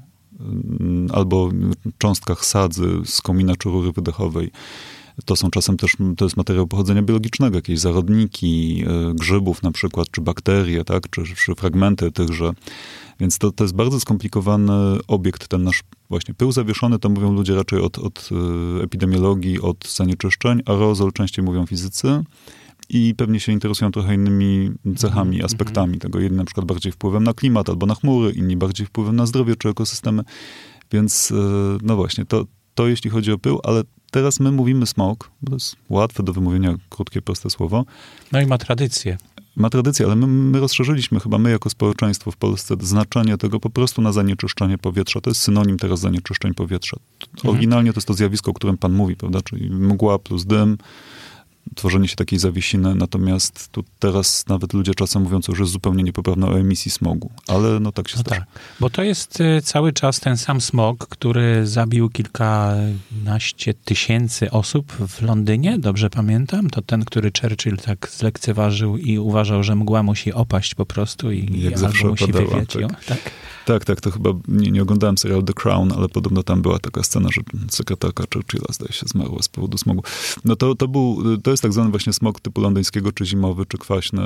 albo cząstkach sadzy z komina czy rury wydechowej. To są czasem też, to jest materiał pochodzenia biologicznego, jakieś zarodniki grzybów na przykład, czy bakterie, tak, czy fragmenty tychże. Więc to jest bardzo skomplikowany obiekt, ten nasz właśnie pył zawieszony, to mówią ludzie raczej od epidemiologii, od zanieczyszczeń, aerozol częściej mówią fizycy. I pewnie się interesują trochę innymi cechami, aspektami tego. Jedni na przykład bardziej wpływem na klimat albo na chmury, inni bardziej wpływem na zdrowie czy ekosystemy. Więc no właśnie, to jeśli chodzi o pył, ale teraz my mówimy smog, bo to jest łatwe do wymówienia, krótkie, proste słowo. No i ma tradycję. Ma tradycję, ale my rozszerzyliśmy chyba my jako społeczeństwo w Polsce znaczenie tego po prostu na zanieczyszczenie powietrza. To jest synonim teraz zanieczyszczeń powietrza. Oryginalnie to jest to zjawisko, o którym pan mówi, prawda? Czyli mgła plus dym, tworzenie się takiej zawiesiny, natomiast tu teraz nawet ludzie czasem mówią, że już jest zupełnie niepoprawne o emisji smogu, ale no tak się zdarza. Tak, bo to jest cały czas ten sam smog, który zabił kilkanaście tysięcy osób w Londynie, dobrze pamiętam? To ten, który Churchill tak zlekceważył i uważał, że mgła musi opaść po prostu i jak zawsze musi opadała, wywiać tak. ją. Tak, to chyba nie oglądałem serial The Crown, ale podobno tam była taka scena, że sekretarka Churchilla, zdaje się, zmarła z powodu smogu. No to jest tak zwany właśnie smog typu londyńskiego, czy zimowy, czy kwaśny.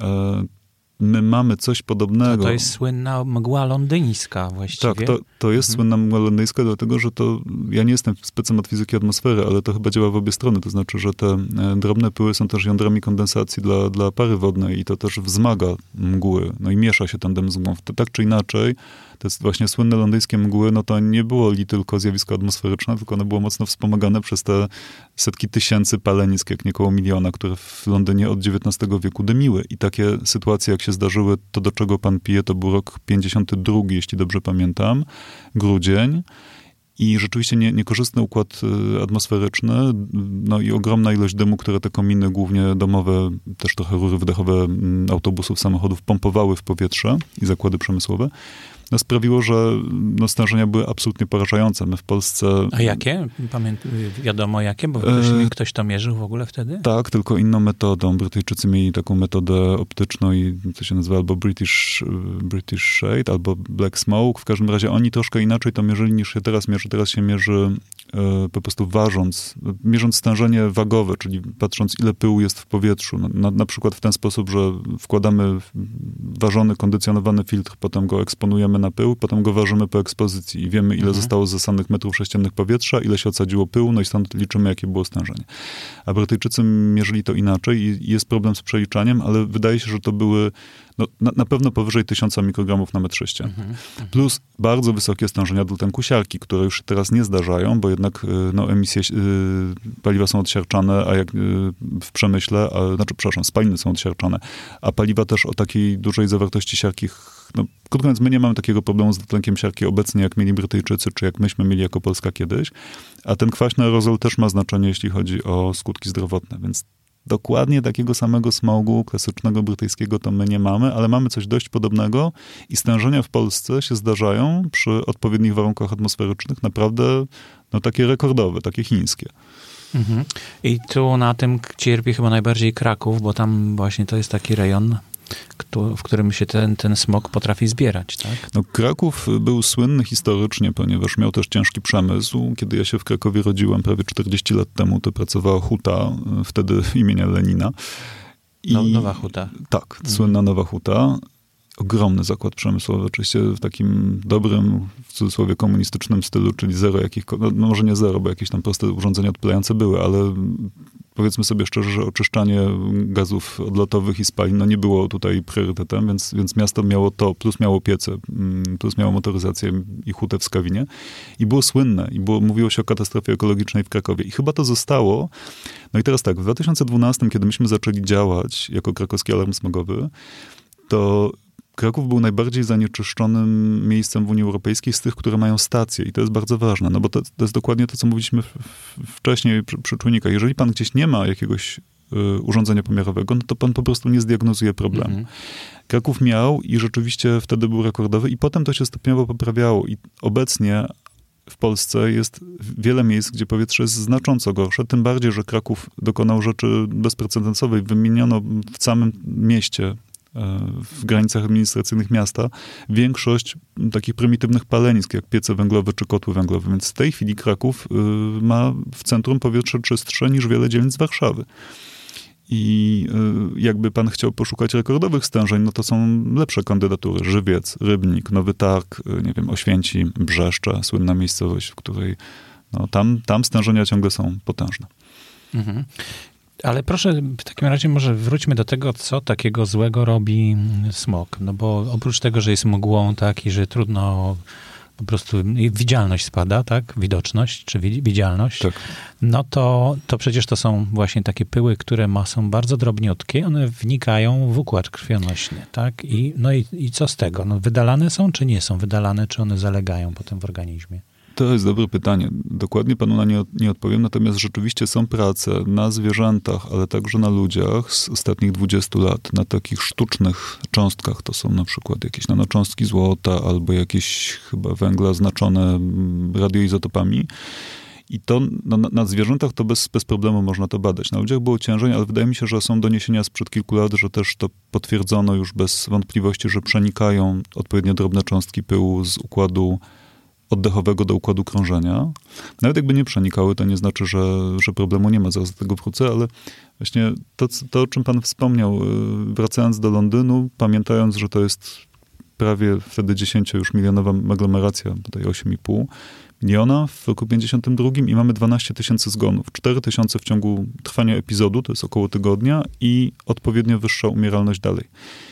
My mamy coś podobnego. To jest słynna mgła londyńska właściwie. Tak, to jest słynna mgła londyńska, dlatego że ja nie jestem specem od fizyki atmosfery, ale to chyba działa w obie strony. To znaczy, że te drobne pyły są też jądrami kondensacji dla pary wodnej i to też wzmaga mgły. No i miesza się tandem z mgłą. Tak czy inaczej, te właśnie słynne londyńskie mgły, no to nie było tylko zjawisko atmosferyczne, tylko one było mocno wspomagane przez te setki tysięcy palenisk, jak nie koło miliona, które w Londynie od XIX wieku dymiły. I takie sytuacje, jak się zdarzyły, to do czego pan pije, to był rok 52, jeśli dobrze pamiętam, grudzień. I rzeczywiście niekorzystny układ atmosferyczny, no i ogromna ilość dymu, które te kominy, głównie domowe, też trochę rury wydechowe autobusów, samochodów pompowały w powietrze i zakłady przemysłowe, no sprawiło, że stężenia były absolutnie porażające. My w Polsce... A jakie? Wiadomo jakie? Bo ktoś to mierzył w ogóle wtedy? Tak, tylko inną metodą. Brytyjczycy mieli taką metodę optyczną i to się nazywa albo British Shade, albo Black Smoke. W każdym razie oni troszkę inaczej to mierzyli niż się teraz mierzy. Teraz się mierzy po prostu mierząc stężenie wagowe, czyli patrząc ile pyłu jest w powietrzu. Na przykład w ten sposób, że wkładamy ważony, kondycjonowany filtr, potem go eksponujemy na pył, potem go ważymy po ekspozycji i wiemy, ile zostało zasanych metrów sześciennych powietrza, ile się odsadziło pyłu, no i stąd liczymy, jakie było stężenie. A Brytyjczycy mierzyli to inaczej i jest problem z przeliczaniem, ale wydaje się, że to były na pewno powyżej 1000 mikrogramów na metr sześcienny. Plus bardzo wysokie stężenia dwutlenku siarki, które już teraz nie zdarzają, bo jednak emisje paliwa są odsiarczane, a jak w przemyśle, spaliny są odsiarczane, a paliwa też o takiej dużej zawartości siarki, krótko mówiąc, my nie mamy takiego problemu z dwutlenkiem siarki obecnie, jak mieli Brytyjczycy, czy jak myśmy mieli jako Polska kiedyś, a ten kwaśny aerozol też ma znaczenie, jeśli chodzi o skutki zdrowotne, więc dokładnie takiego samego smogu klasycznego brytyjskiego to my nie mamy, ale mamy coś dość podobnego i stężenia w Polsce się zdarzają przy odpowiednich warunkach atmosferycznych naprawdę takie rekordowe, takie chińskie. I tu na tym cierpi chyba najbardziej Kraków, bo tam właśnie to jest taki rejon, w którym się ten smog potrafi zbierać, tak? Kraków był słynny historycznie, ponieważ miał też ciężki przemysł. Kiedy ja się w Krakowie rodziłem prawie 40 lat temu, to pracowała huta, wtedy imienia Lenina. Nowa huta. Tak, słynna Nowa Huta. Ogromny zakład przemysłowy, oczywiście w takim dobrym, w cudzysłowie, komunistycznym stylu, czyli zero jakichkolwiek, może nie zero, bo jakieś tam proste urządzenia odpylające były, ale powiedzmy sobie szczerze, że oczyszczanie gazów odlotowych i spalin nie było tutaj priorytetem, więc miasto miało to, plus miało piece, plus miało motoryzację i hutę w Skawinie i było słynne, mówiło się o katastrofie ekologicznej w Krakowie i chyba to zostało. I teraz tak, w 2012, kiedy myśmy zaczęli działać jako krakowski alarm smogowy, to Kraków był najbardziej zanieczyszczonym miejscem w Unii Europejskiej z tych, które mają stacje. I to jest bardzo ważne, bo to jest dokładnie to, co mówiliśmy wcześniej przy czujnikach. Jeżeli pan gdzieś nie ma jakiegoś urządzenia pomiarowego, to pan po prostu nie zdiagnozuje problemu. Kraków miał i rzeczywiście wtedy był rekordowy i potem to się stopniowo poprawiało. I obecnie w Polsce jest wiele miejsc, gdzie powietrze jest znacząco gorsze, tym bardziej, że Kraków dokonał rzeczy bezprecedensowej. Wymieniono w samym mieście, w granicach administracyjnych miasta, większość takich prymitywnych palenisk, jak piece węglowe czy kotły węglowe. Więc w tej chwili Kraków ma w centrum powietrze czystsze niż wiele dzielnic Warszawy. I jakby pan chciał poszukać rekordowych stężeń, to są lepsze kandydatury. Żywiec, Rybnik, Nowy Targ, Oświęcim, Brzeszcze, słynna miejscowość, w której tam stężenia ciągle są potężne. Ale proszę, w takim razie może wróćmy do tego, co takiego złego robi smog. Bo oprócz tego, że jest mgłą, tak, i że trudno, po prostu widzialność spada, tak, widoczność, czy widzialność, tak. To przecież to są właśnie takie pyły, które są bardzo drobniutkie, one wnikają w układ krwionośny, tak, i co z tego? Wydalane są, czy nie są wydalane, czy one zalegają potem w organizmie? To jest dobre pytanie. Dokładnie panu na nie odpowiem, natomiast rzeczywiście są prace na zwierzętach, ale także na ludziach z ostatnich 20 lat, na takich sztucznych cząstkach. To są na przykład jakieś nanocząstki złota albo jakieś chyba węgla znaczone radioizotopami. I to na zwierzętach to bez problemu można to badać. Na ludziach było ciężej, ale wydaje mi się, że są doniesienia sprzed kilku lat, że też to potwierdzono już bez wątpliwości, że przenikają odpowiednio drobne cząstki pyłu z układu oddechowego do układu krążenia. Nawet jakby nie przenikały, to nie znaczy, że problemu nie ma. Zaraz do tego wrócę, ale właśnie to, o czym pan wspomniał, wracając do Londynu, pamiętając, że to jest prawie wtedy 10 już milionowa aglomeracja, tutaj 8,5 miliona w roku 52 i mamy 12 000 zgonów. 4 000 w ciągu trwania epizodu, to jest około tygodnia i odpowiednio wyższa umieralność dalej.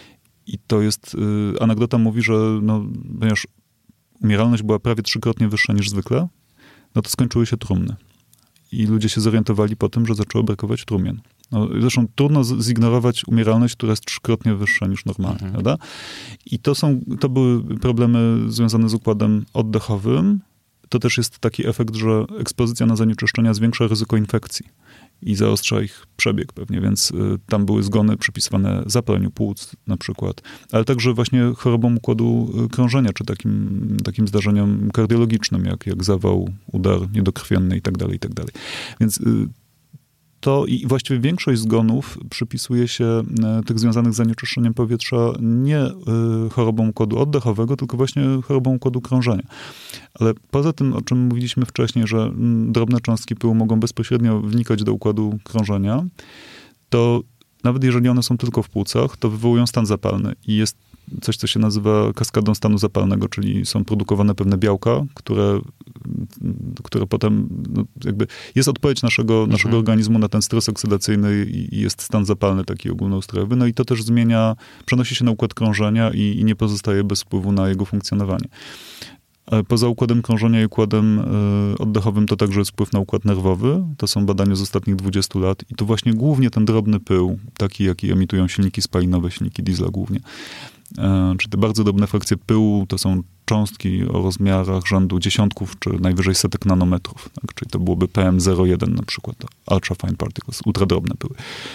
I to jest, anegdota mówi, że ponieważ umieralność była prawie 3-krotnie wyższa niż zwykle, to skończyły się trumny. I ludzie się zorientowali po tym, że zaczęło brakować trumien. Zresztą trudno zignorować umieralność, która jest 3-krotnie wyższa niż normalnie, prawda? I to były problemy związane z układem oddechowym. To też jest taki efekt, że ekspozycja na zanieczyszczenia zwiększa ryzyko infekcji i zaostrza ich przebieg pewnie, więc tam były zgony przypisywane zapaleniu płuc na przykład, ale także właśnie chorobom układu krążenia, czy takim zdarzeniom kardiologicznym, jak zawał, udar niedokrwienny i tak dalej. Więc to i właściwie większość zgonów przypisuje się tych związanych z zanieczyszczeniem powietrza nie chorobom układu oddechowego, tylko właśnie chorobom układu krążenia. Ale poza tym, o czym mówiliśmy wcześniej, że drobne cząstki pyłu mogą bezpośrednio wnikać do układu krążenia, to nawet jeżeli one są tylko w płucach, to wywołują stan zapalny i jest coś, co się nazywa kaskadą stanu zapalnego, czyli są produkowane pewne białka, które które potem jakby jest odpowiedź naszego organizmu na ten stres oksydacyjny i jest stan zapalny taki ogólnoustrojowy. No i to też przenosi się na układ krążenia i nie pozostaje bez wpływu na jego funkcjonowanie. Poza układem krążenia i układem oddechowym to także jest wpływ na układ nerwowy. To są badania z ostatnich 20 lat i tu właśnie głównie ten drobny pył, taki jaki emitują silniki spalinowe, silniki diesla głównie. Czyli te bardzo drobne frakcje pyłu to są cząstki o rozmiarach rzędu dziesiątków czy najwyżej setek nanometrów. Tak? Czyli to byłoby PM01 na przykład, ultra fine particles, ultradrobne pyły.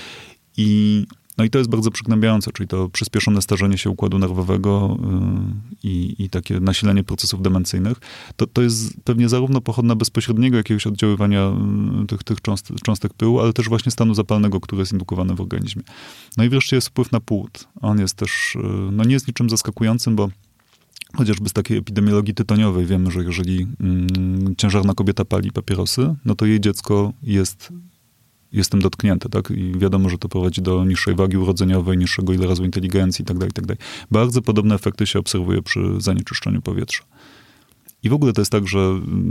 No i to jest bardzo przygnębiające, czyli to przyspieszone starzenie się układu nerwowego i takie nasilenie procesów demencyjnych. To jest pewnie zarówno pochodna bezpośredniego jakiegoś oddziaływania tych cząstek pyłu, ale też właśnie stanu zapalnego, który jest indukowany w organizmie. No i wreszcie jest wpływ na płód. On jest też, nie jest niczym zaskakującym, bo chociażby z takiej epidemiologii tytoniowej wiemy, że jeżeli ciężarna kobieta pali papierosy, no to jej dziecko jest tym dotknięte, tak? I wiadomo, że to prowadzi do niższej wagi urodzeniowej, niższego ilorazu inteligencji itd., itd. Bardzo podobne efekty się obserwuje przy zanieczyszczeniu powietrza. I w ogóle to jest tak, że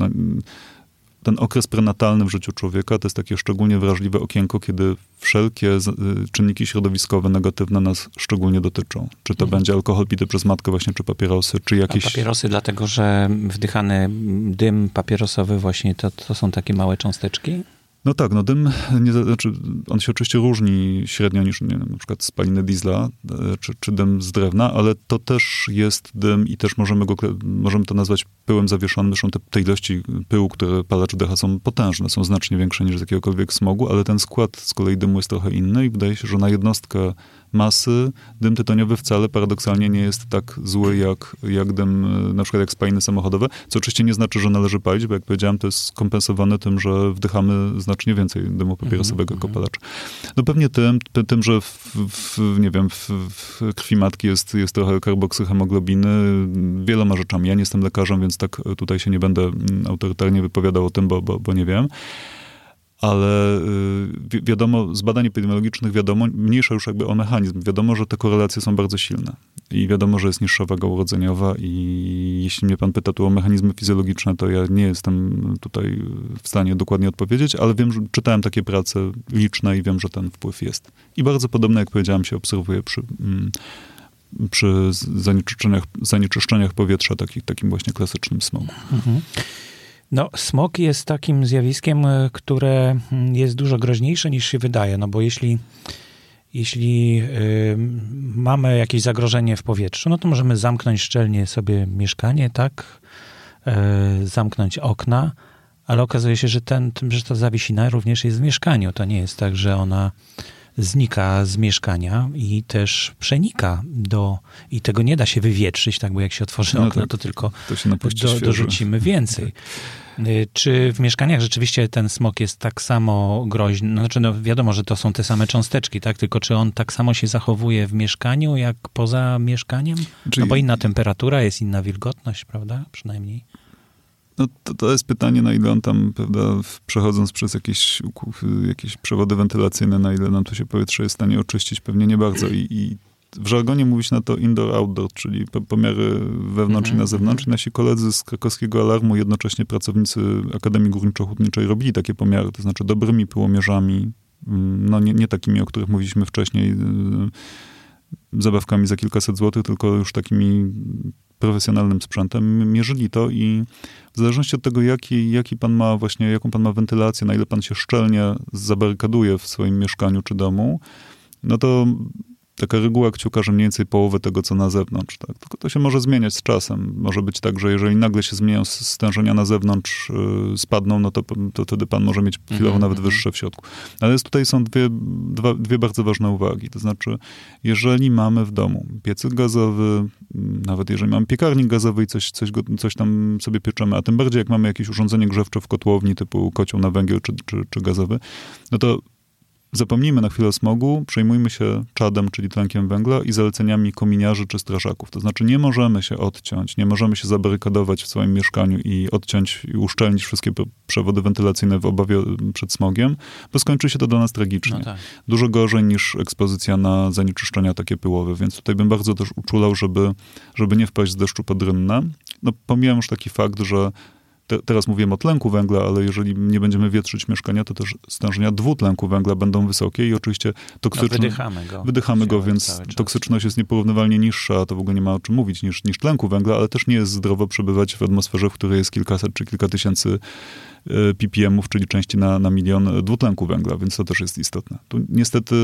ten okres prenatalny w życiu człowieka to jest takie szczególnie wrażliwe okienko, kiedy wszelkie czynniki środowiskowe negatywne nas szczególnie dotyczą. Czy to będzie alkohol pity przez matkę właśnie, czy papierosy, czy jakieś... A papierosy dlatego, że wdychany dym papierosowy właśnie to są takie małe cząsteczki? No tak, no dym, on się oczywiście różni średnio niż, nie wiem, na przykład spaliny diesla, czy dym z drewna, ale to też jest dym i też możemy to nazwać pyłem zawieszonym. Zresztą te ilości pyłu, które palacz wdycha, są potężne, są znacznie większe niż z jakiegokolwiek smogu, ale ten skład z kolei dymu jest trochę inny i wydaje się, że na jednostkę masy dym tytoniowy wcale paradoksalnie nie jest tak zły jak dym, na przykład jak spaliny samochodowe, co oczywiście nie znaczy, że należy palić, bo jak powiedziałem, to jest skompensowane tym, że wdychamy znacznie więcej dymu papierosowego jako palacz. No pewnie tym, że w krwi matki jest trochę karboksyhemoglobiny, wieloma rzeczami. Ja nie jestem lekarzem, więc tak tutaj się nie będę autorytarnie wypowiadał o tym, bo nie wiem. Ale wiadomo, z badań epidemiologicznych wiadomo, mniejsza już jakby o mechanizm, wiadomo, że te korelacje są bardzo silne. I wiadomo, że jest niższa waga urodzeniowa i jeśli mnie pan pyta tu o mechanizmy fizjologiczne, to ja nie jestem tutaj w stanie dokładnie odpowiedzieć, ale wiem, że czytałem takie prace liczne i wiem, że ten wpływ jest. I bardzo podobne, jak powiedziałem, się obserwuje przy zanieczyszczeniach powietrza, takim właśnie klasycznym smogu. Mhm. No, smog jest takim zjawiskiem, które jest dużo groźniejsze niż się wydaje, no bo jeśli mamy jakieś zagrożenie w powietrzu, no to możemy zamknąć szczelnie sobie mieszkanie, tak, zamknąć okna, ale okazuje się, że ta zawiesina również jest w mieszkaniu. To nie jest tak, że ona znika z mieszkania i też przenika i tego nie da się wywietrzyć, tak, bo jak się otworzy okno, to tylko dorzucimy więcej. Czy w mieszkaniach rzeczywiście ten smog jest tak samo groźny? Znaczy, wiadomo, że to są te same cząsteczki, tak? Tylko czy on tak samo się zachowuje w mieszkaniu, jak poza mieszkaniem? No bo inna temperatura, jest inna wilgotność, prawda? Przynajmniej. No to jest pytanie, na ile on tam, prawda, przechodząc przez jakieś przewody wentylacyjne, na ile nam to się powietrze jest w stanie oczyścić, pewnie nie bardzo. I w żargonie mówi się na to indoor-outdoor, czyli pomiary wewnątrz i na zewnątrz. I nasi koledzy z krakowskiego Alarmu, jednocześnie pracownicy Akademii Górniczo-Hutniczej robili takie pomiary, to znaczy dobrymi pyłomierzami, no nie takimi, o których mówiliśmy wcześniej, zabawkami za kilkaset złotych, tylko już takimi profesjonalnym sprzętem, mierzyli to i w zależności od tego, jaką pan ma wentylację, na ile pan się szczelnie zabarykaduje w swoim mieszkaniu czy domu, no to taka reguła kciuka, że mniej więcej połowę tego, co na zewnątrz. Tak? Tylko to się może zmieniać z czasem. Może być tak, że jeżeli nagle się zmienią stężenia na zewnątrz, spadną, no to wtedy pan może mieć chwilowo nawet wyższe w środku. Ale tutaj są dwie bardzo ważne uwagi. To znaczy, jeżeli mamy w domu piecyk gazowy, nawet jeżeli mamy piekarnik gazowy i coś tam sobie pieczemy, a tym bardziej jak mamy jakieś urządzenie grzewcze w kotłowni typu kocioł na węgiel czy gazowy, no to zapomnijmy na chwilę o smogu, przejmujmy się czadem, czyli tlenkiem węgla i zaleceniami kominiarzy czy strażaków. To znaczy nie możemy się odciąć, nie możemy się zabarykadować w swoim mieszkaniu i odciąć i uszczelnić wszystkie przewody wentylacyjne w obawie przed smogiem, bo skończy się to dla nas tragicznie. No tak. Dużo gorzej niż ekspozycja na zanieczyszczenia takie pyłowe, więc tutaj bym bardzo też uczulał, żeby nie wpaść z deszczu pod rynnę. No pomijam już taki fakt, że teraz mówiłem o tlenku węgla, ale jeżeli nie będziemy wietrzyć mieszkania, to też stężenia dwutlenku węgla będą wysokie i oczywiście wydychamy go, więc toksyczność jest nieporównywalnie niższa, a to w ogóle nie ma o czym mówić, niż tlenku węgla, ale też nie jest zdrowo przebywać w atmosferze, w której jest kilkaset czy kilka tysięcy ppm-ów, czyli części na milion dwutlenku węgla, więc to też jest istotne. Tu niestety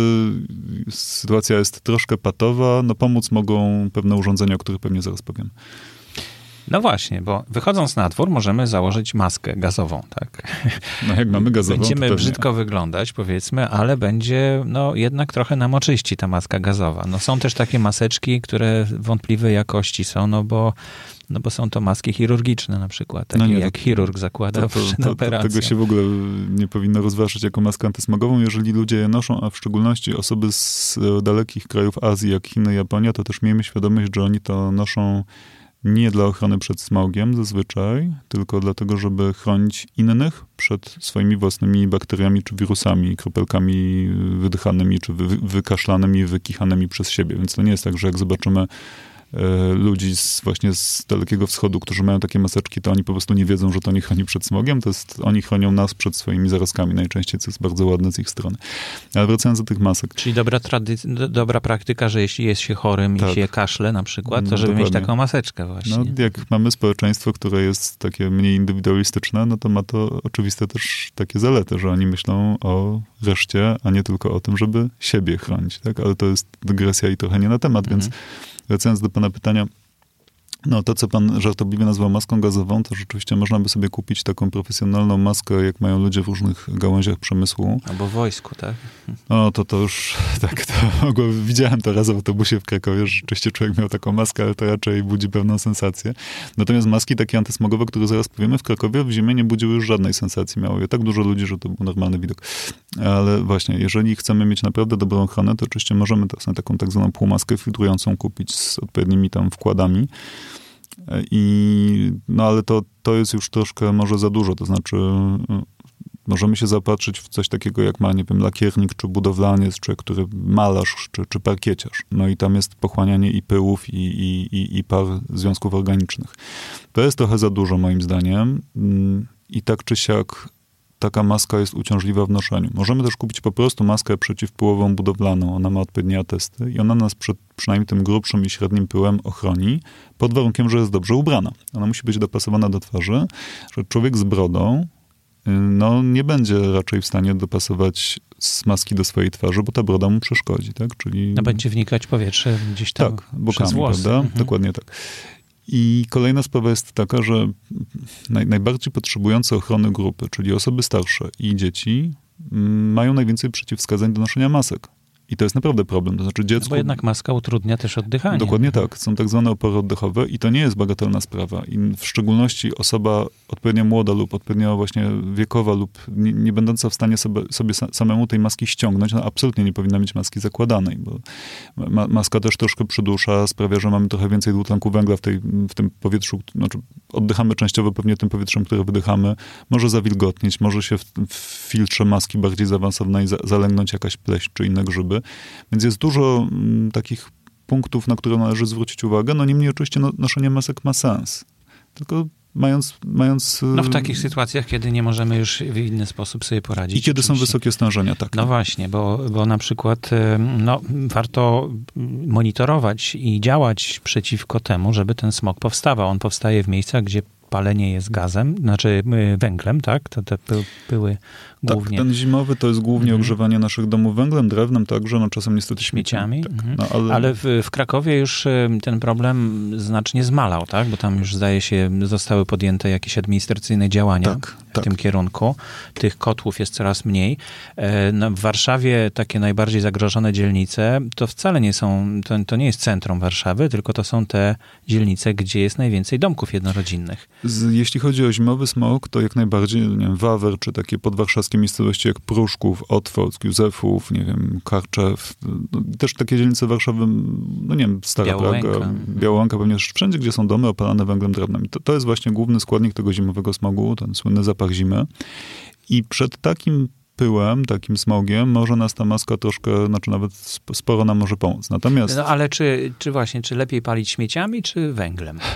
sytuacja jest troszkę patowa, no pomóc mogą pewne urządzenia, o których pewnie zaraz powiem. No właśnie, bo wychodząc na dwór możemy założyć maskę gazową, tak? No jak mamy gazową, będziemy brzydko wyglądać, powiedzmy, ale będzie jednak trochę nam oczyści ta maska gazowa. No są też takie maseczki, które wątpliwej jakości są, bo są to maski chirurgiczne na przykład, takie jak chirurg zakłada przed operacją. Tego się w ogóle nie powinno rozważać jako maskę antysmogową. Jeżeli ludzie je noszą, a w szczególności osoby z dalekich krajów Azji, jak Chiny, Japonia, to też miejmy świadomość, że oni to noszą nie dla ochrony przed smogiem zazwyczaj, tylko dlatego, żeby chronić innych przed swoimi własnymi bakteriami czy wirusami, kropelkami wydychanymi czy wykaszlanymi, wykichanymi przez siebie. Więc to nie jest tak, że jak zobaczymy ludzi właśnie z Dalekiego Wschodu, którzy mają takie maseczki, to oni po prostu nie wiedzą, że to nie chroni przed smogiem, oni chronią nas przed swoimi zarazkami najczęściej, co jest bardzo ładne z ich strony. Ale wracając do tych masek. Czyli dobra praktyka, że jeśli jest się chorym i się kaszle na przykład, to żeby mieć taką maseczkę właśnie. No, jak mamy społeczeństwo, które jest takie mniej indywidualistyczne, no to ma to oczywiste też takie zalety, że oni myślą o reszcie, a nie tylko o tym, żeby siebie chronić, tak? Ale to jest dygresja i trochę nie na temat, więc wracając do pana pytania, no to, co pan żartobliwie nazwał maską gazową, to rzeczywiście można by sobie kupić taką profesjonalną maskę, jak mają ludzie w różnych gałęziach przemysłu. Albo w wojsku, tak? No to już, tak, widziałem to raz w autobusie w Krakowie, że rzeczywiście człowiek miał taką maskę, ale to raczej budzi pewną sensację. Natomiast maski takie antysmogowe, które zaraz powiemy, w Krakowie w zimie nie budziły już żadnej sensacji. Miało je tak dużo ludzi, że to był normalny widok. Ale właśnie, jeżeli chcemy mieć naprawdę dobrą ochronę, to oczywiście możemy taką tak zwaną półmaskę filtrującą kupić z odpowiednimi tam wkładami. Ale to jest już troszkę może za dużo, to znaczy możemy się zapatrzyć w coś takiego jak ma, nie wiem, lakiernik, czy budowlaniec, czy malarz, czy parkieciarz. No i tam jest pochłanianie i pyłów, i par związków organicznych. To jest trochę za dużo moim zdaniem i tak czy siak taka maska jest uciążliwa w noszeniu. Możemy też kupić po prostu maskę przeciwpyłową budowlaną. Ona ma odpowiednie atesty i ona nas przed przynajmniej tym grubszym i średnim pyłem ochroni, pod warunkiem, że jest dobrze ubrana. Ona musi być dopasowana do twarzy, że człowiek z brodą nie będzie raczej w stanie dopasować maski do swojej twarzy, bo ta broda mu przeszkodzi, tak? Czyli... będzie wnikać powietrze gdzieś tam bokami, włosy. Prawda? Dokładnie tak. I kolejna sprawa jest taka, że najbardziej potrzebujące ochrony grupy, czyli osoby starsze i dzieci, mają najwięcej przeciwwskazań do noszenia masek. I to jest naprawdę problem. To znaczy dziecku... Bo jednak maska utrudnia też oddychanie. Dokładnie tak. Są tak zwane opory oddechowe i to nie jest bagatelna sprawa. I w szczególności osoba odpowiednio młoda lub odpowiednio właśnie wiekowa lub nie będąca w stanie sobie samemu tej maski ściągnąć, absolutnie nie powinna mieć maski zakładanej, bo maska też troszkę przydusza, sprawia, że mamy trochę więcej dwutlenku węgla w tym powietrzu, znaczy oddychamy częściowo pewnie tym powietrzem, które wydychamy, może zawilgotnieć, może się w filtrze maski bardziej zaawansowanej zalęgnąć jakaś pleśń czy inne grzyby. Więc jest dużo takich punktów, na które należy zwrócić uwagę. No niemniej oczywiście noszenie masek ma sens. Tylko mając... w takich sytuacjach, kiedy nie możemy już w inny sposób sobie poradzić. I kiedy są wysokie stężenia, tak. No właśnie, bo na przykład warto monitorować i działać przeciwko temu, żeby ten smog powstawał. On powstaje w miejscach, gdzie palenie jest gazem, znaczy węglem, tak? Te pyły głównie. Tak, ten zimowy to jest głównie ogrzewanie naszych domów węglem, drewnem także, czasem niestety śmieciami. Tak. Ale w Krakowie już ten problem znacznie zmalał, tak? Bo tam już zdaje się zostały podjęte jakieś administracyjne działania w tym kierunku. Tych kotłów jest coraz mniej. W Warszawie takie najbardziej zagrożone dzielnice to wcale nie są, to nie jest centrum Warszawy, tylko to są te dzielnice, gdzie jest najwięcej domków jednorodzinnych. Jeśli chodzi o zimowy smog, to jak najbardziej, nie wiem, Wawer, czy takie podwarszawskie miejscowości jak Pruszków, Otwock, Józefów, nie wiem, Karczew, też takie dzielnice Warszawy, nie wiem, Stara Praga, Białęka, pewnie wszędzie, gdzie są domy opalane węglem drewnem. To jest właśnie główny składnik tego zimowego smogu, ten słynny zapach zimy. I przed takim pyłem, takim smogiem, może nas ta maska troszkę, nawet sporo nam może pomóc. Natomiast... ale czy lepiej palić śmieciami, czy węglem?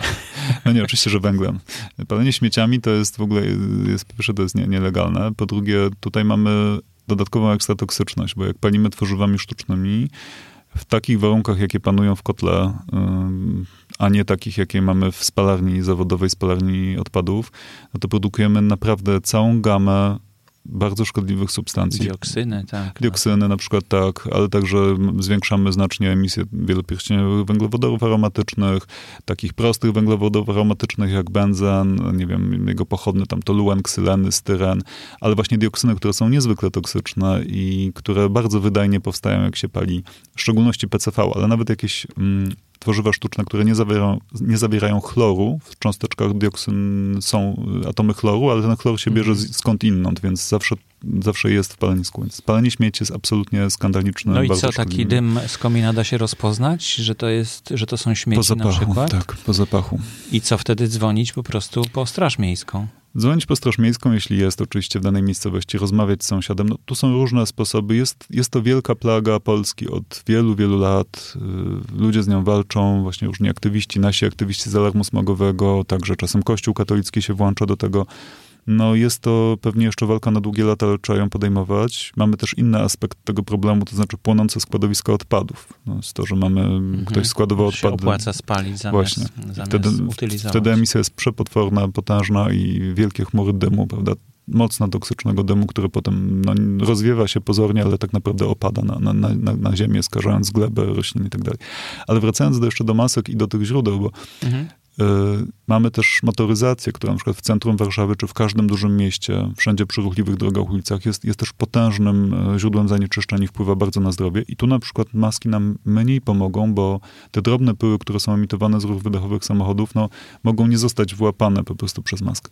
No nie, oczywiście, że węglem. Palenie śmieciami to jest w ogóle, po pierwsze to jest nielegalne, po drugie tutaj mamy dodatkową ekstratoksyczność, bo jak palimy tworzywami sztucznymi, w takich warunkach, jakie panują w kotle, a nie takich, jakie mamy w spalarni zawodowej, spalarni odpadów, no to produkujemy naprawdę całą gamę bardzo szkodliwych substancji. Dioksyny, tak. Dioksyny na przykład, tak, ale także zwiększamy znacznie emisję wielopierścieniowych węglowodorów aromatycznych, takich prostych węglowodorów aromatycznych jak benzen, nie wiem, jego pochodny tam toluen, ksyleny, styren, ale właśnie dioksyny, które są niezwykle toksyczne i które bardzo wydajnie powstają, jak się pali, w szczególności PCV, ale nawet jakieś tworzywa sztuczne, które nie zawierają chloru. W cząsteczkach dioksyn są atomy chloru, ale ten chlor się bierze skąd inąd, więc zawsze jest w palenisku. Więc palenie śmieci jest absolutnie skandaliczne. No i bardzo co, taki dym z komina da się rozpoznać, że to są śmieci po zapachu, na przykład? Tak, po zapachu. I co wtedy dzwonić po prostu po Straż Miejską? Dzwonić po Straż Miejską, jeśli jest oczywiście w danej miejscowości, rozmawiać z sąsiadem. No, tu są różne sposoby. Jest to wielka plaga Polski od wielu, wielu lat. Ludzie z nią walczą, właśnie różni aktywiści, nasi aktywiści z alarmu smogowego, także czasem Kościół katolicki się włącza do tego. No jest to pewnie jeszcze walka na długie lata, ale trzeba ją podejmować. Mamy też inny aspekt tego problemu, to znaczy płonące składowiska odpadów. No jest to, że mamy, ktoś składował odpady. Się opłaca spalić zamiast utylizować. Wtedy emisja jest przepotworna, potężna i wielkie chmury dymu, prawda? Mocno toksycznego dymu, który potem rozwiewa się pozornie, ale tak naprawdę opada na ziemię, skażając glebę, rośliny i tak dalej. Ale wracając jeszcze do masek i do tych źródeł, bo mamy też motoryzację, która na przykład w centrum Warszawy, czy w każdym dużym mieście, wszędzie przy ruchliwych drogach, ulicach, jest też potężnym źródłem zanieczyszczeń i wpływa bardzo na zdrowie. I tu na przykład maski nam mniej pomogą, bo te drobne pyły, które są emitowane z rur wydechowych samochodów, no, mogą nie zostać włapane po prostu przez maskę.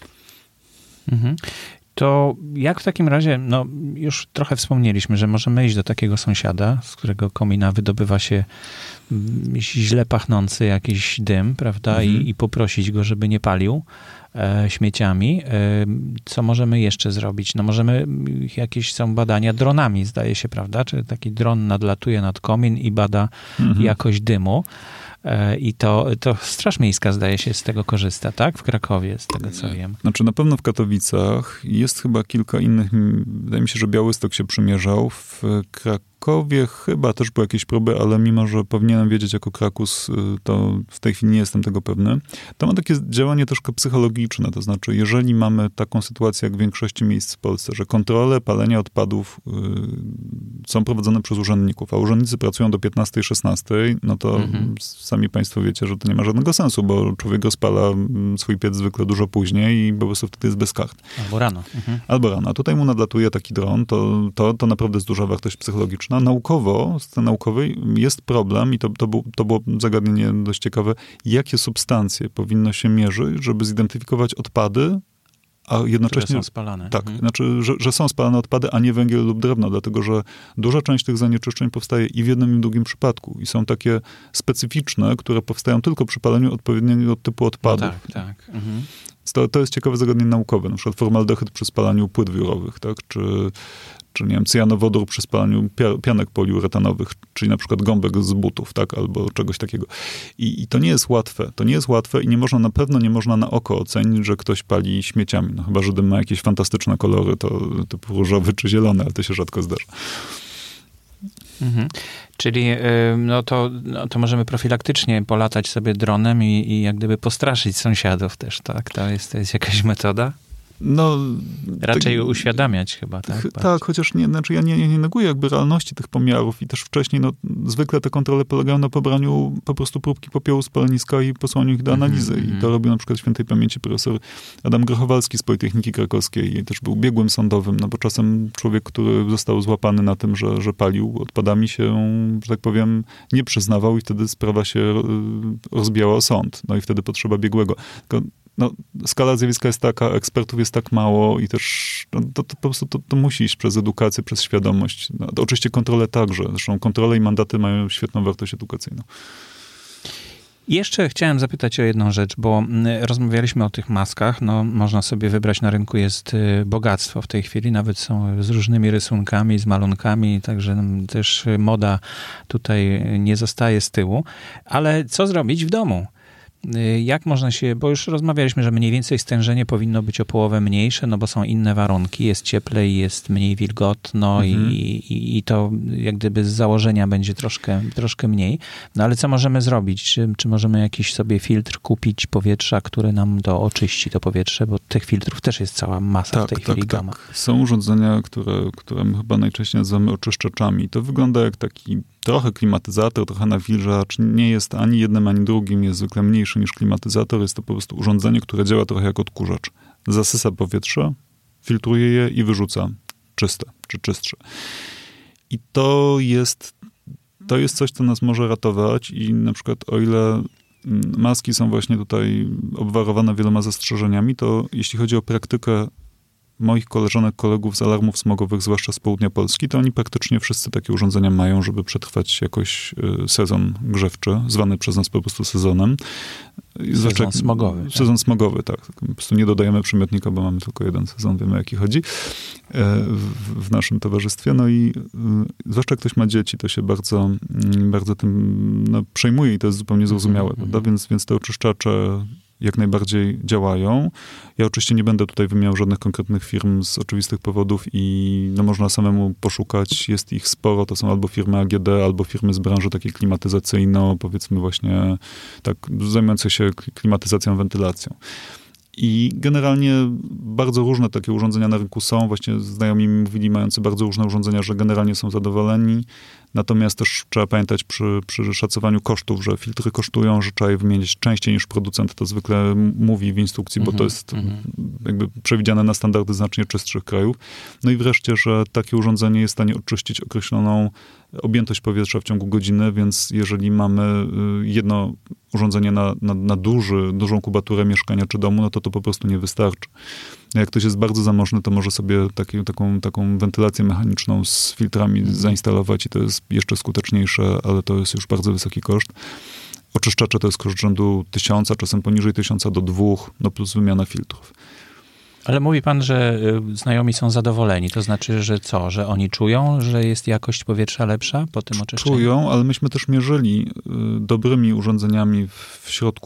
To jak w takim razie, no już trochę wspomnieliśmy, że możemy iść do takiego sąsiada, z którego komina wydobywa się źle pachnący jakiś dym, prawda, i poprosić go, żeby nie palił śmieciami. Co możemy jeszcze zrobić? No możemy, jakieś są badania dronami, zdaje się, prawda, czy taki dron nadlatuje nad komin i bada jakość dymu. I to Straż Miejska, zdaje się, z tego korzysta, tak? W Krakowie, z tego co wiem. Znaczy na pewno w Katowicach. Jest chyba kilka innych, wydaje mi się, że Białystok się przymierzał. W Krakowie chyba też były jakieś próby, ale mimo, że powinienem wiedzieć jako Krakus, to w tej chwili nie jestem tego pewny. To ma takie działanie troszkę psychologiczne, to znaczy jeżeli mamy taką sytuację jak w większości miejsc w Polsce, że kontrole palenia odpadów są prowadzone przez urzędników, a urzędnicy pracują do 15-16, no to sami państwo wiecie, że to nie ma żadnego sensu, bo człowiek rozpala swój piec zwykle dużo później i po prostu wtedy jest bezkarny. Albo rano. Albo rano. A tutaj mu nadlatuje taki dron, to naprawdę jest duża wartość psychologiczna. Naukowo, z strony naukowej jest problem i to było zagadnienie dość ciekawe, jakie substancje powinno się mierzyć, żeby zidentyfikować odpady, a jednocześnie... Które są spalane. Tak, znaczy, że są spalane odpady, a nie węgiel lub drewno, dlatego że duża część tych zanieczyszczeń powstaje i w jednym i w drugim przypadku. I są takie specyficzne, które powstają tylko przy paleniu odpowiedniego typu odpadów. No tak. To jest ciekawe zagadnienie naukowe, na przykład formaldehyd przy spalaniu płyt wiórowych, tak, czy nie wiem, cyjanowodór przy spalaniu pianek poliuretanowych, czyli na przykład gąbek z butów, tak, albo czegoś takiego. I to nie jest łatwe. To nie jest łatwe i na pewno nie można na oko ocenić, że ktoś pali śmieciami. No chyba, że dym ma jakieś fantastyczne kolory, to typu różowy czy zielony, ale to się rzadko zdarza. Czyli to możemy profilaktycznie polatać sobie dronem i jak gdyby postraszyć sąsiadów też, tak? To jest jakaś metoda? No, raczej uświadamiać chyba, tak? Tak, chociaż ja nie neguję jakby realności tych pomiarów i też wcześniej, zwykle te kontrole polegają na pobraniu po prostu próbki popiołu z paleniska i posłaniu ich do analizy. I to robił na przykład świętej pamięci profesor Adam Grochowalski z Politechniki Krakowskiej i też był biegłym sądowym, no bo czasem człowiek, który został złapany na tym, że palił odpadami się, że tak powiem, nie przyznawał i wtedy sprawa się rozbijała o sąd. No i wtedy potrzeba biegłego. Tylko skala zjawiska jest taka, ekspertów jest tak mało i też to po prostu to musi iść przez edukację, przez świadomość. To oczywiście kontrole także. Zresztą kontrole i mandaty mają świetną wartość edukacyjną. Jeszcze chciałem zapytać o jedną rzecz, bo rozmawialiśmy o tych maskach. No, można sobie wybrać, na rynku jest bogactwo w tej chwili, nawet są z różnymi rysunkami, z malunkami, także też moda tutaj nie zostaje z tyłu. Ale co zrobić w domu? Jak można się, bo już rozmawialiśmy, że mniej więcej stężenie powinno być o połowę mniejsze, no bo są inne warunki, jest cieplej, jest mniej wilgotno i to jak gdyby z założenia będzie troszkę mniej. No ale co możemy zrobić? Czy możemy jakiś sobie filtr kupić powietrza, który nam to oczyści to powietrze, bo tych filtrów też jest cała masa w tej chwili gama. Tak. Są urządzenia, które my chyba najczęściej nazywamy oczyszczaczami. To wygląda jak taki trochę klimatyzator, trochę nawilżacz. Nie jest ani jednym, ani drugim. Jest zwykle mniejszy niż klimatyzator. Jest to po prostu urządzenie, które działa trochę jak odkurzacz. Zasysa powietrze, filtruje je i wyrzuca czyste, czy czystsze. I to jest coś, co nas może ratować i na przykład o ile maski są właśnie tutaj obwarowane wieloma zastrzeżeniami, to jeśli chodzi o praktykę moich koleżanek, kolegów z alarmów smogowych, zwłaszcza z południa Polski, to oni praktycznie wszyscy takie urządzenia mają, żeby przetrwać jakoś sezon grzewczy, zwany przez nas po prostu sezonem. Sezon smogowy. Sezon smogowy, tak. Po prostu nie dodajemy przymiotnika, bo mamy tylko jeden sezon, wiemy o jaki chodzi w naszym towarzystwie. No i zwłaszcza jak ktoś ma dzieci, to się bardzo, bardzo tym przejmuje i to jest zupełnie zrozumiałe, prawda? Więc te oczyszczacze jak najbardziej działają. Ja oczywiście nie będę tutaj wymieniał żadnych konkretnych firm z oczywistych powodów i można samemu poszukać. Jest ich sporo. To są albo firmy AGD, albo firmy z branży takiej klimatyzacyjno, powiedzmy właśnie tak zajmujące się klimatyzacją, wentylacją. I generalnie bardzo różne takie urządzenia na rynku są. Właśnie znajomi mi mówili, mający bardzo różne urządzenia, że generalnie są zadowoleni. Natomiast też trzeba pamiętać przy szacowaniu kosztów, że filtry kosztują, że trzeba je wymienić częściej niż producent to zwykle mówi w instrukcji, bo to jest jakby przewidziane na standardy znacznie czystszych krajów. No i wreszcie, że takie urządzenie jest w stanie oczyścić określoną objętość powietrza w ciągu godziny, więc jeżeli mamy jedno urządzenie na dużą kubaturę mieszkania czy domu, no to po prostu nie wystarczy. Jak ktoś jest bardzo zamożny, to może sobie taką wentylację mechaniczną z filtrami zainstalować i to jest jeszcze skuteczniejsze, ale to jest już bardzo wysoki koszt. Oczyszczacze to jest koszt rzędu 1000, czasem poniżej 1000 do 2, no plus wymiana filtrów. Ale mówi pan, że znajomi są zadowoleni. To znaczy, że co? Że oni czują, że jest jakość powietrza lepsza po tym oczyszczeniu? Czują, ale myśmy też mierzyli dobrymi urządzeniami w środku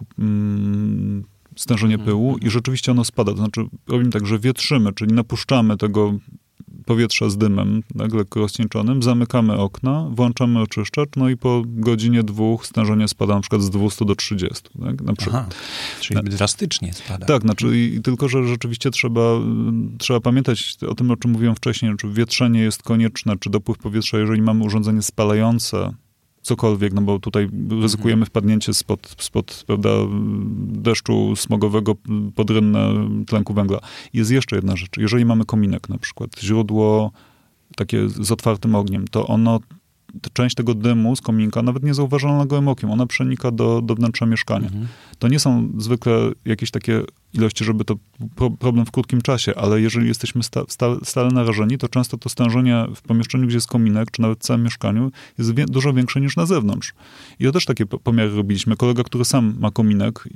stężenie pyłu i rzeczywiście ono spada. To znaczy robimy tak, że wietrzymy, czyli napuszczamy tego powietrza z dymem, tak, lekko rozcieńczonym, zamykamy okna, włączamy oczyszczacz, no i po godzinie 2 stężenie spada na przykład z 200 do 30. Tak, na przykład. Aha, czyli drastycznie spada. Tak, znaczy tylko, że rzeczywiście trzeba pamiętać o tym, o czym mówiłem wcześniej, czy wietrzenie jest konieczne, czy dopływ powietrza, jeżeli mamy urządzenie spalające cokolwiek, no bo tutaj ryzykujemy wpadnięcie spod prawda, deszczu smogowego pod rynnę tlenku węgla. Jest jeszcze jedna rzecz. Jeżeli mamy kominek na przykład, źródło takie z otwartym ogniem, to część tego dymu z kominka, nawet niezauważalna gołym okiem, ona przenika do wnętrza mieszkania. To nie są zwykle jakieś takie ilości, żeby to problem w krótkim czasie, ale jeżeli jesteśmy stale narażeni, to często to stężenie w pomieszczeniu, gdzie jest kominek, czy nawet w całym mieszkaniu, jest dużo większe niż na zewnątrz. I to też takie pomiary robiliśmy. Kolega, który sam ma kominek,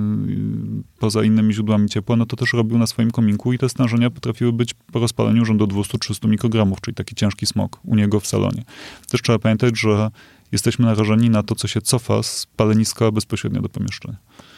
poza innymi źródłami ciepła, no to też robił na swoim kominku i te stężenia potrafiły być po rozpaleniu rzędu 200-300 mikrogramów, czyli taki ciężki smog u niego w salonie. Też trzeba pamiętać, że jesteśmy narażeni na to, co się cofa z paleniska bezpośrednio do pomieszczenia.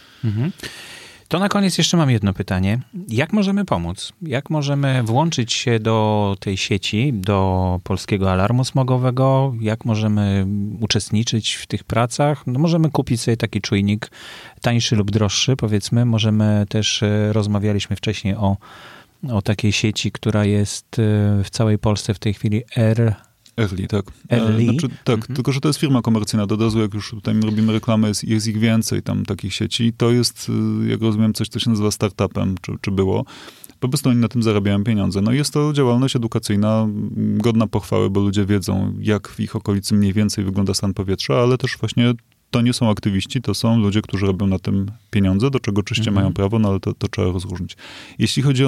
To na koniec jeszcze mam jedno pytanie. Jak możemy pomóc? Jak możemy włączyć się do tej sieci, do Polskiego Alarmu Smogowego? Jak możemy uczestniczyć w tych pracach? No możemy kupić sobie taki czujnik, tańszy lub droższy, powiedzmy. Możemy też, rozmawialiśmy wcześniej o takiej sieci, która jest w całej Polsce w tej chwili Early, tak. Early? Tak, tylko że to jest firma komercyjna. Od razu, jak już tutaj robimy reklamę, jest ich więcej tam takich sieci. To jest, jak rozumiem, coś, co się nazywa startupem, czy było. Po prostu oni na tym zarabiają pieniądze. No i jest to działalność edukacyjna, godna pochwały, bo ludzie wiedzą, jak w ich okolicy mniej więcej wygląda stan powietrza, ale też właśnie to nie są aktywiści, to są ludzie, którzy robią na tym pieniądze, do czego oczywiście mają prawo, no ale to trzeba rozróżnić. Jeśli chodzi o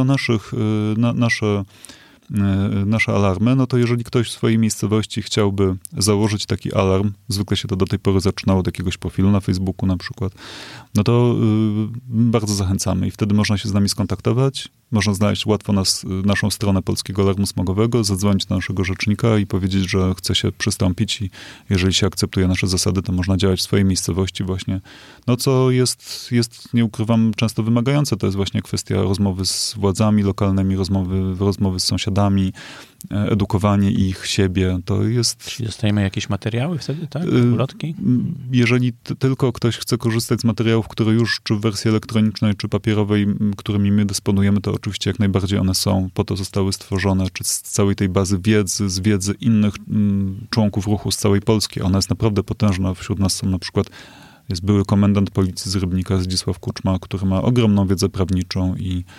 nasze alarmy, no to jeżeli ktoś w swojej miejscowości chciałby założyć taki alarm, zwykle się to do tej pory zaczynało od jakiegoś profilu na Facebooku na przykład, no to bardzo zachęcamy i wtedy można się z nami skontaktować Można znaleźć łatwo naszą stronę Polskiego Alarmu Smogowego, zadzwonić do naszego rzecznika i powiedzieć, że chce się przystąpić i jeżeli się akceptuje nasze zasady, to można działać w swojej miejscowości właśnie. No co jest, nie ukrywam, często wymagające. To jest właśnie kwestia rozmowy z władzami lokalnymi, rozmowy z sąsiadami, edukowanie ich, siebie. To jest... Czyli dostajemy jakieś materiały wtedy, tak? Ulotki? Jeżeli tylko ktoś chce korzystać z materiałów, które już, czy w wersji elektronicznej, czy papierowej, którymi my dysponujemy, to oczywiście jak najbardziej one są, po to zostały stworzone, czy z całej tej bazy wiedzy, z wiedzy innych członków ruchu z całej Polski. Ona jest naprawdę potężna. Wśród nas są na przykład, jest były komendant policji z Rybnika, Zdzisław Kuczma, który ma ogromną wiedzę prawniczą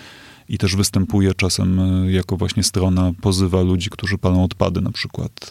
i też występuje czasem jako właśnie strona, pozywa ludzi, którzy palą odpady na przykład.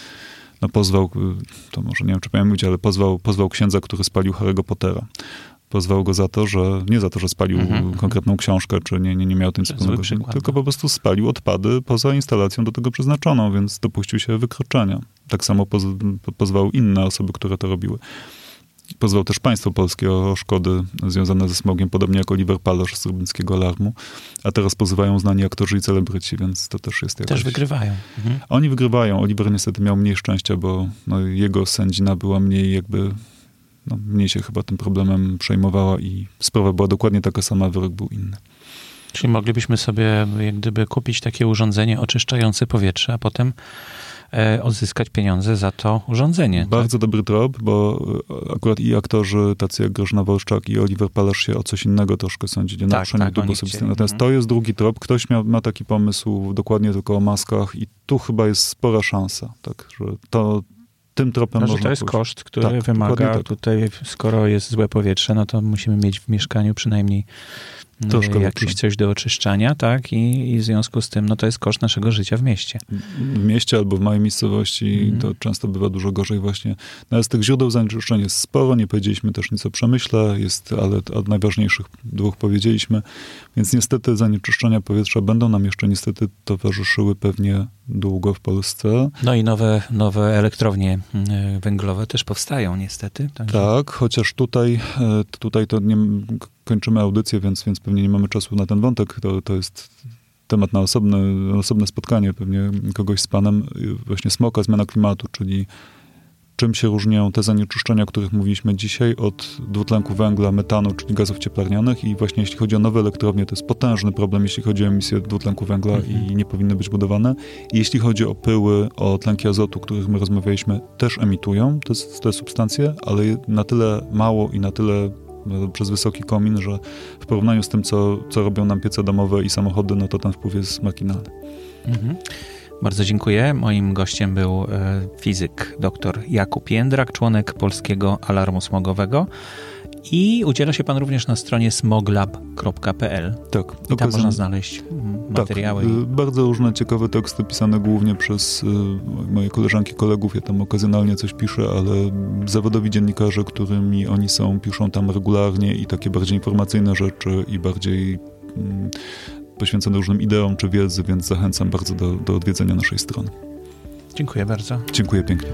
No pozwał, to może nie wiem, czy powiem mówić, ale pozwał księdza, który spalił Harry'ego Pottera. Pozwał go za to, że nie za to, że spalił konkretną książkę, czy nie miał tym wspólnego, tylko po prostu spalił odpady poza instalacją do tego przeznaczoną, więc dopuścił się wykroczenia. Tak samo pozwał inne osoby, które to robiły. Pozwał też państwo polskie o szkody związane ze smogiem, podobnie jak Oliver Palosz z Rybnickiego Alarmu, a teraz pozywają znani aktorzy i celebryci, więc to też jest jakoś... Też wygrywają. Oni wygrywają. Oliver niestety miał mniej szczęścia, bo jego sędzina była mniej mniej się chyba tym problemem przejmowała i sprawa była dokładnie taka sama, wyrok był inny. Czyli moglibyśmy sobie jak gdyby kupić takie urządzenie oczyszczające powietrze, a potem odzyskać pieniądze za to urządzenie. Bardzo dobry trop, bo akurat i aktorzy tacy jak Grażyna Wolszczak i Oliver Palasz się o coś innego troszkę sądzili. Natomiast to jest drugi trop. Ktoś ma taki pomysł dokładnie tylko o maskach i tu chyba jest spora szansa. Tak, że tym tropem można to jest koszt, który wymaga tutaj, skoro jest złe powietrze, no to musimy mieć w mieszkaniu przynajmniej jakieś coś do oczyszczania, tak? I w związku z tym, no to jest koszt naszego życia w mieście. W mieście albo w małej miejscowości to często bywa dużo gorzej właśnie. No, z tych źródeł zanieczyszczeń jest sporo, nie powiedzieliśmy też nic o przemyśle, ale od najważniejszych dwóch powiedzieliśmy, więc niestety zanieczyszczenia powietrza będą nam jeszcze niestety towarzyszyły pewnie długo w Polsce. No i nowe elektrownie węglowe też powstają niestety. Także... Tak, chociaż tutaj to nie kończymy audycję, więc pewnie nie mamy czasu na ten wątek. To jest temat na osobne spotkanie, pewnie kogoś z panem. Właśnie smog, zmiana klimatu, czyli czym się różnią te zanieczyszczenia, o których mówiliśmy dzisiaj, od dwutlenku węgla, metanu, czyli gazów cieplarnianych. I właśnie jeśli chodzi o nowe elektrownie, to jest potężny problem, jeśli chodzi o emisję dwutlenku węgla i nie powinny być budowane. I jeśli chodzi o pyły, o tlenki azotu, o których my rozmawialiśmy, też emitują te substancje, ale na tyle mało i na tyle przez wysoki komin, że w porównaniu z tym, co robią nam piece domowe i samochody, no to ten wpływ jest marginalny. Bardzo dziękuję. Moim gościem był fizyk dr Jakub Jędrak, członek Polskiego Alarmu Smogowego i udziela się pan również na stronie smoglab.pl. Tak. I tam można znaleźć materiały. Tak, bardzo różne ciekawe teksty pisane głównie przez moje koleżanki, kolegów. Ja tam okazjonalnie coś piszę, ale zawodowi dziennikarze, którymi oni są, piszą tam regularnie i takie bardziej informacyjne rzeczy i bardziej poświęcone różnym ideom czy wiedzy, więc zachęcam bardzo do odwiedzenia naszej strony. Dziękuję bardzo. Dziękuję pięknie.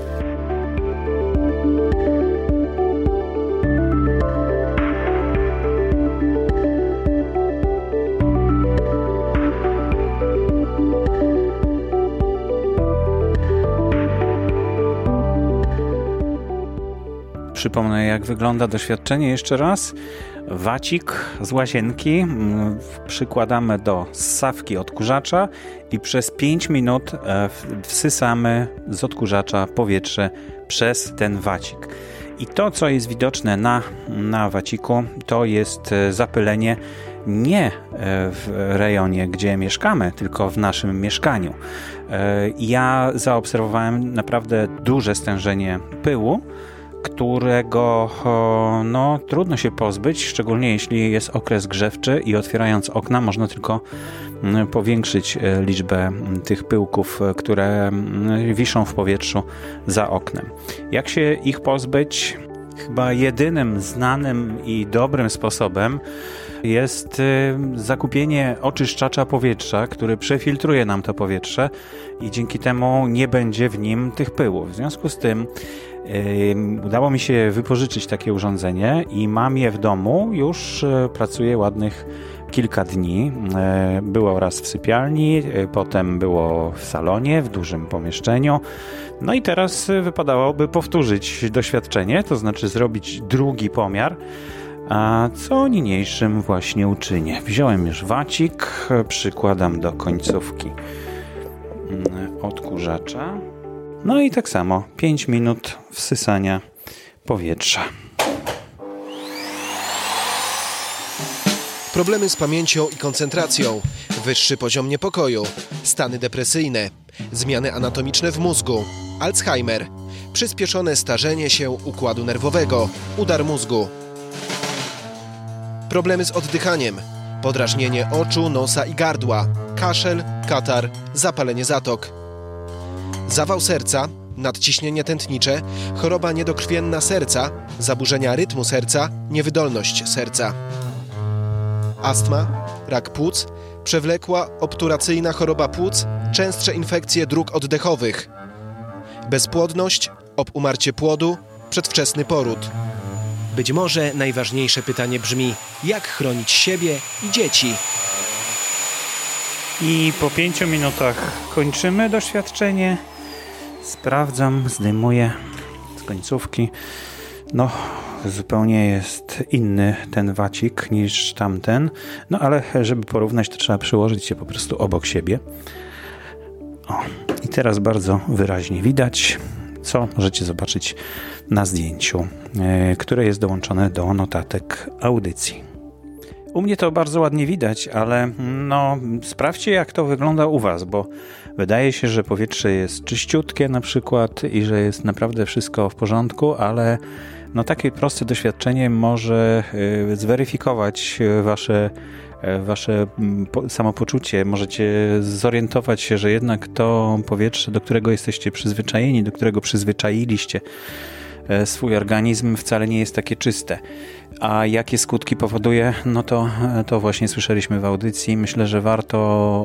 Przypomnę, jak wygląda doświadczenie jeszcze raz. Wacik z łazienki przykładamy do ssawki odkurzacza i przez 5 minut wsysamy z odkurzacza powietrze przez ten wacik. I to, co jest widoczne na waciku, to jest zapylenie nie w rejonie, gdzie mieszkamy, tylko w naszym mieszkaniu. Ja zaobserwowałem naprawdę duże stężenie pyłu, którego trudno się pozbyć, szczególnie jeśli jest okres grzewczy i otwierając okna można tylko powiększyć liczbę tych pyłków, które wiszą w powietrzu za oknem. Jak się ich pozbyć? Chyba jedynym znanym i dobrym sposobem jest zakupienie oczyszczacza powietrza, który przefiltruje nam to powietrze i dzięki temu nie będzie w nim tych pyłów. W związku z tym Udało mi się wypożyczyć takie urządzenie i mam je w domu, już pracuję ładnych kilka dni. Było raz w sypialni, potem było w salonie, w dużym pomieszczeniu. No i teraz wypadałoby powtórzyć doświadczenie, to znaczy zrobić drugi pomiar, a co niniejszym właśnie uczynię. Wziąłem już wacik, przykładam do końcówki odkurzacza. No i tak samo 5 minut wsysania powietrza. Problemy z pamięcią i koncentracją, wyższy poziom niepokoju, stany depresyjne, zmiany anatomiczne w mózgu, Alzheimer, przyspieszone starzenie się układu nerwowego, udar mózgu. Problemy z oddychaniem, podrażnienie oczu, nosa i gardła, kaszel, katar, zapalenie zatok. Zawał serca, nadciśnienie tętnicze, choroba niedokrwienna serca, zaburzenia rytmu serca, niewydolność serca. Astma, rak płuc, przewlekła obturacyjna choroba płuc, częstsze infekcje dróg oddechowych. Bezpłodność, obumarcie płodu, przedwczesny poród. Być może najważniejsze pytanie brzmi, jak chronić siebie i dzieci? I po 5 minutach kończymy doświadczenie. Sprawdzam, zdejmuję z końcówki. No, zupełnie jest inny ten wacik niż tamten. No, ale żeby porównać, to trzeba przyłożyć się po prostu obok siebie. O, i teraz bardzo wyraźnie widać, co możecie zobaczyć na zdjęciu, które jest dołączone do notatek audycji. U mnie to bardzo ładnie widać, ale no, sprawdźcie, jak to wygląda u was, bo wydaje się, że powietrze jest czyściutkie na przykład i że jest naprawdę wszystko w porządku, ale no, takie proste doświadczenie może zweryfikować wasze samopoczucie. Możecie zorientować się, że jednak to powietrze, do którego jesteście przyzwyczajeni, do którego przyzwyczailiście swój organizm, wcale nie jest takie czyste. A jakie skutki powoduje? No to właśnie słyszeliśmy w audycji. Myślę, że warto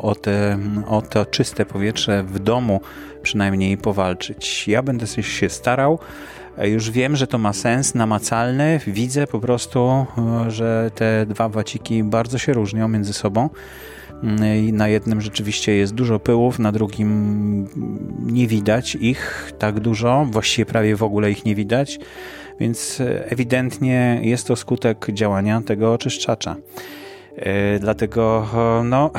o to czyste powietrze w domu przynajmniej powalczyć. Ja będę się starał. Już wiem, że to ma sens namacalny. Widzę po prostu, że te dwa waciki bardzo się różnią między sobą. I na jednym rzeczywiście jest dużo pyłów, na drugim nie widać ich tak dużo, właściwie prawie w ogóle ich nie widać, więc ewidentnie jest to skutek działania tego oczyszczacza. Dlatego no,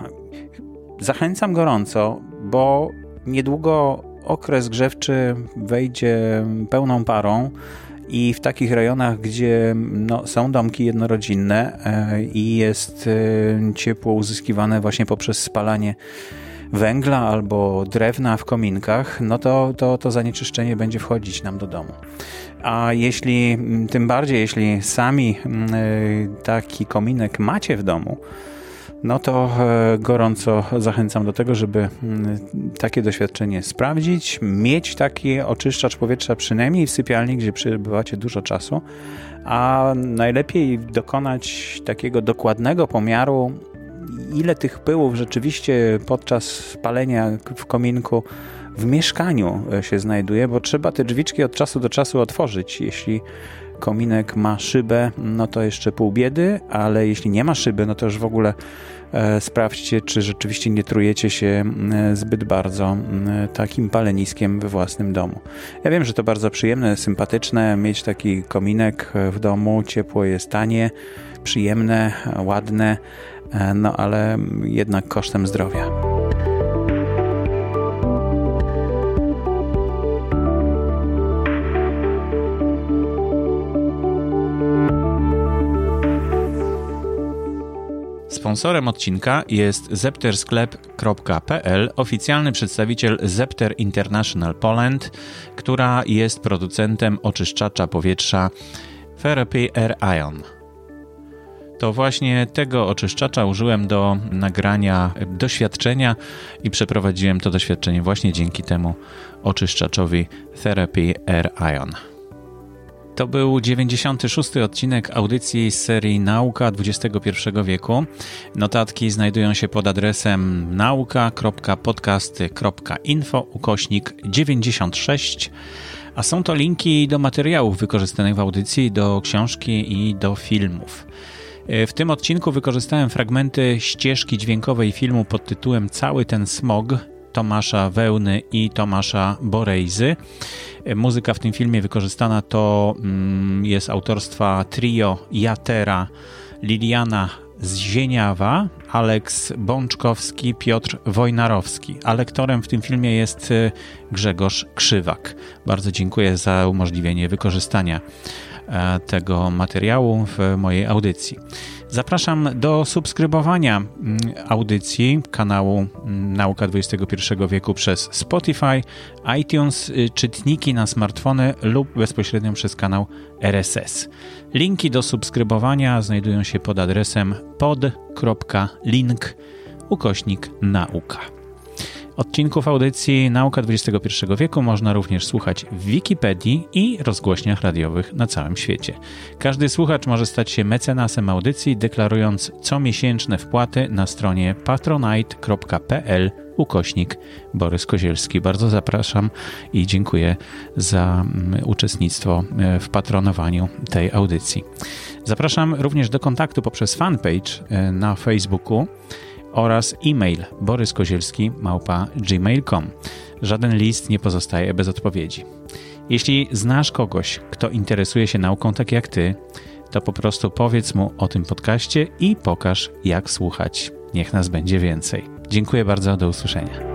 zachęcam gorąco, bo niedługo okres grzewczy wejdzie pełną parą i w takich rejonach, gdzie no, są domki jednorodzinne i jest ciepło uzyskiwane właśnie poprzez spalanie węgla albo drewna w kominkach, no to zanieczyszczenie będzie wchodzić nam do domu. A tym bardziej jeśli sami taki kominek macie w domu, no to gorąco zachęcam do tego, żeby takie doświadczenie sprawdzić, mieć taki oczyszczacz powietrza przynajmniej w sypialni, gdzie przebywacie dużo czasu, a najlepiej dokonać takiego dokładnego pomiaru, ile tych pyłów rzeczywiście podczas palenia w kominku w mieszkaniu się znajduje, bo trzeba te drzwiczki od czasu do czasu otworzyć. Jeśli kominek ma szybę, no to jeszcze pół biedy, ale jeśli nie ma szyby, no to już w ogóle sprawdźcie, czy rzeczywiście nie trujecie się zbyt bardzo takim paleniskiem we własnym domu. Ja wiem, że to bardzo przyjemne, sympatyczne mieć taki kominek w domu, ciepło jest tanie, przyjemne, ładne, no ale jednak kosztem zdrowia. Sponsorem odcinka jest zeptersklep.pl, oficjalny przedstawiciel Zepter International Poland, która jest producentem oczyszczacza powietrza Therapy Air Ion. To właśnie tego oczyszczacza użyłem do nagrania doświadczenia i przeprowadziłem to doświadczenie właśnie dzięki temu oczyszczaczowi Therapy Air Ion. To był 96. odcinek audycji z serii Nauka XXI wieku. Notatki znajdują się pod adresem nauka.podcasty.info/96, A są to linki do materiałów wykorzystanych w audycji, do książki i do filmów. W tym odcinku wykorzystałem fragmenty ścieżki dźwiękowej filmu pod tytułem Cały ten smog Tomasza Wełny i Tomasza Borejzy. Muzyka w tym filmie wykorzystana to jest autorstwa trio Jatera, Liliana Zzieniawa, Aleks Bączkowski, Piotr Wojnarowski. A lektorem w tym filmie jest Grzegorz Krzywak. Bardzo dziękuję za umożliwienie wykorzystania tego materiału w mojej audycji. Zapraszam do subskrybowania audycji kanału Nauka XXI wieku przez Spotify, iTunes, czytniki na smartfony lub bezpośrednio przez kanał RSS. Linki do subskrybowania znajdują się pod adresem pod.link/nauka. Odcinków audycji Nauka XXI wieku można również słuchać w Wikipedii i rozgłośniach radiowych na całym świecie. Każdy słuchacz może stać się mecenasem audycji, deklarując comiesięczne wpłaty na stronie patronite.pl/Borys Kozielski. Bardzo zapraszam i dziękuję za uczestnictwo w patronowaniu tej audycji. Zapraszam również do kontaktu poprzez fanpage na Facebooku oraz e-mail boryskozielski@gmail.com. Żaden list nie pozostaje bez odpowiedzi. Jeśli znasz kogoś, kto interesuje się nauką tak jak ty, to po prostu powiedz mu o tym podcaście i pokaż, jak słuchać. Niech nas będzie więcej. Dziękuję bardzo, do usłyszenia.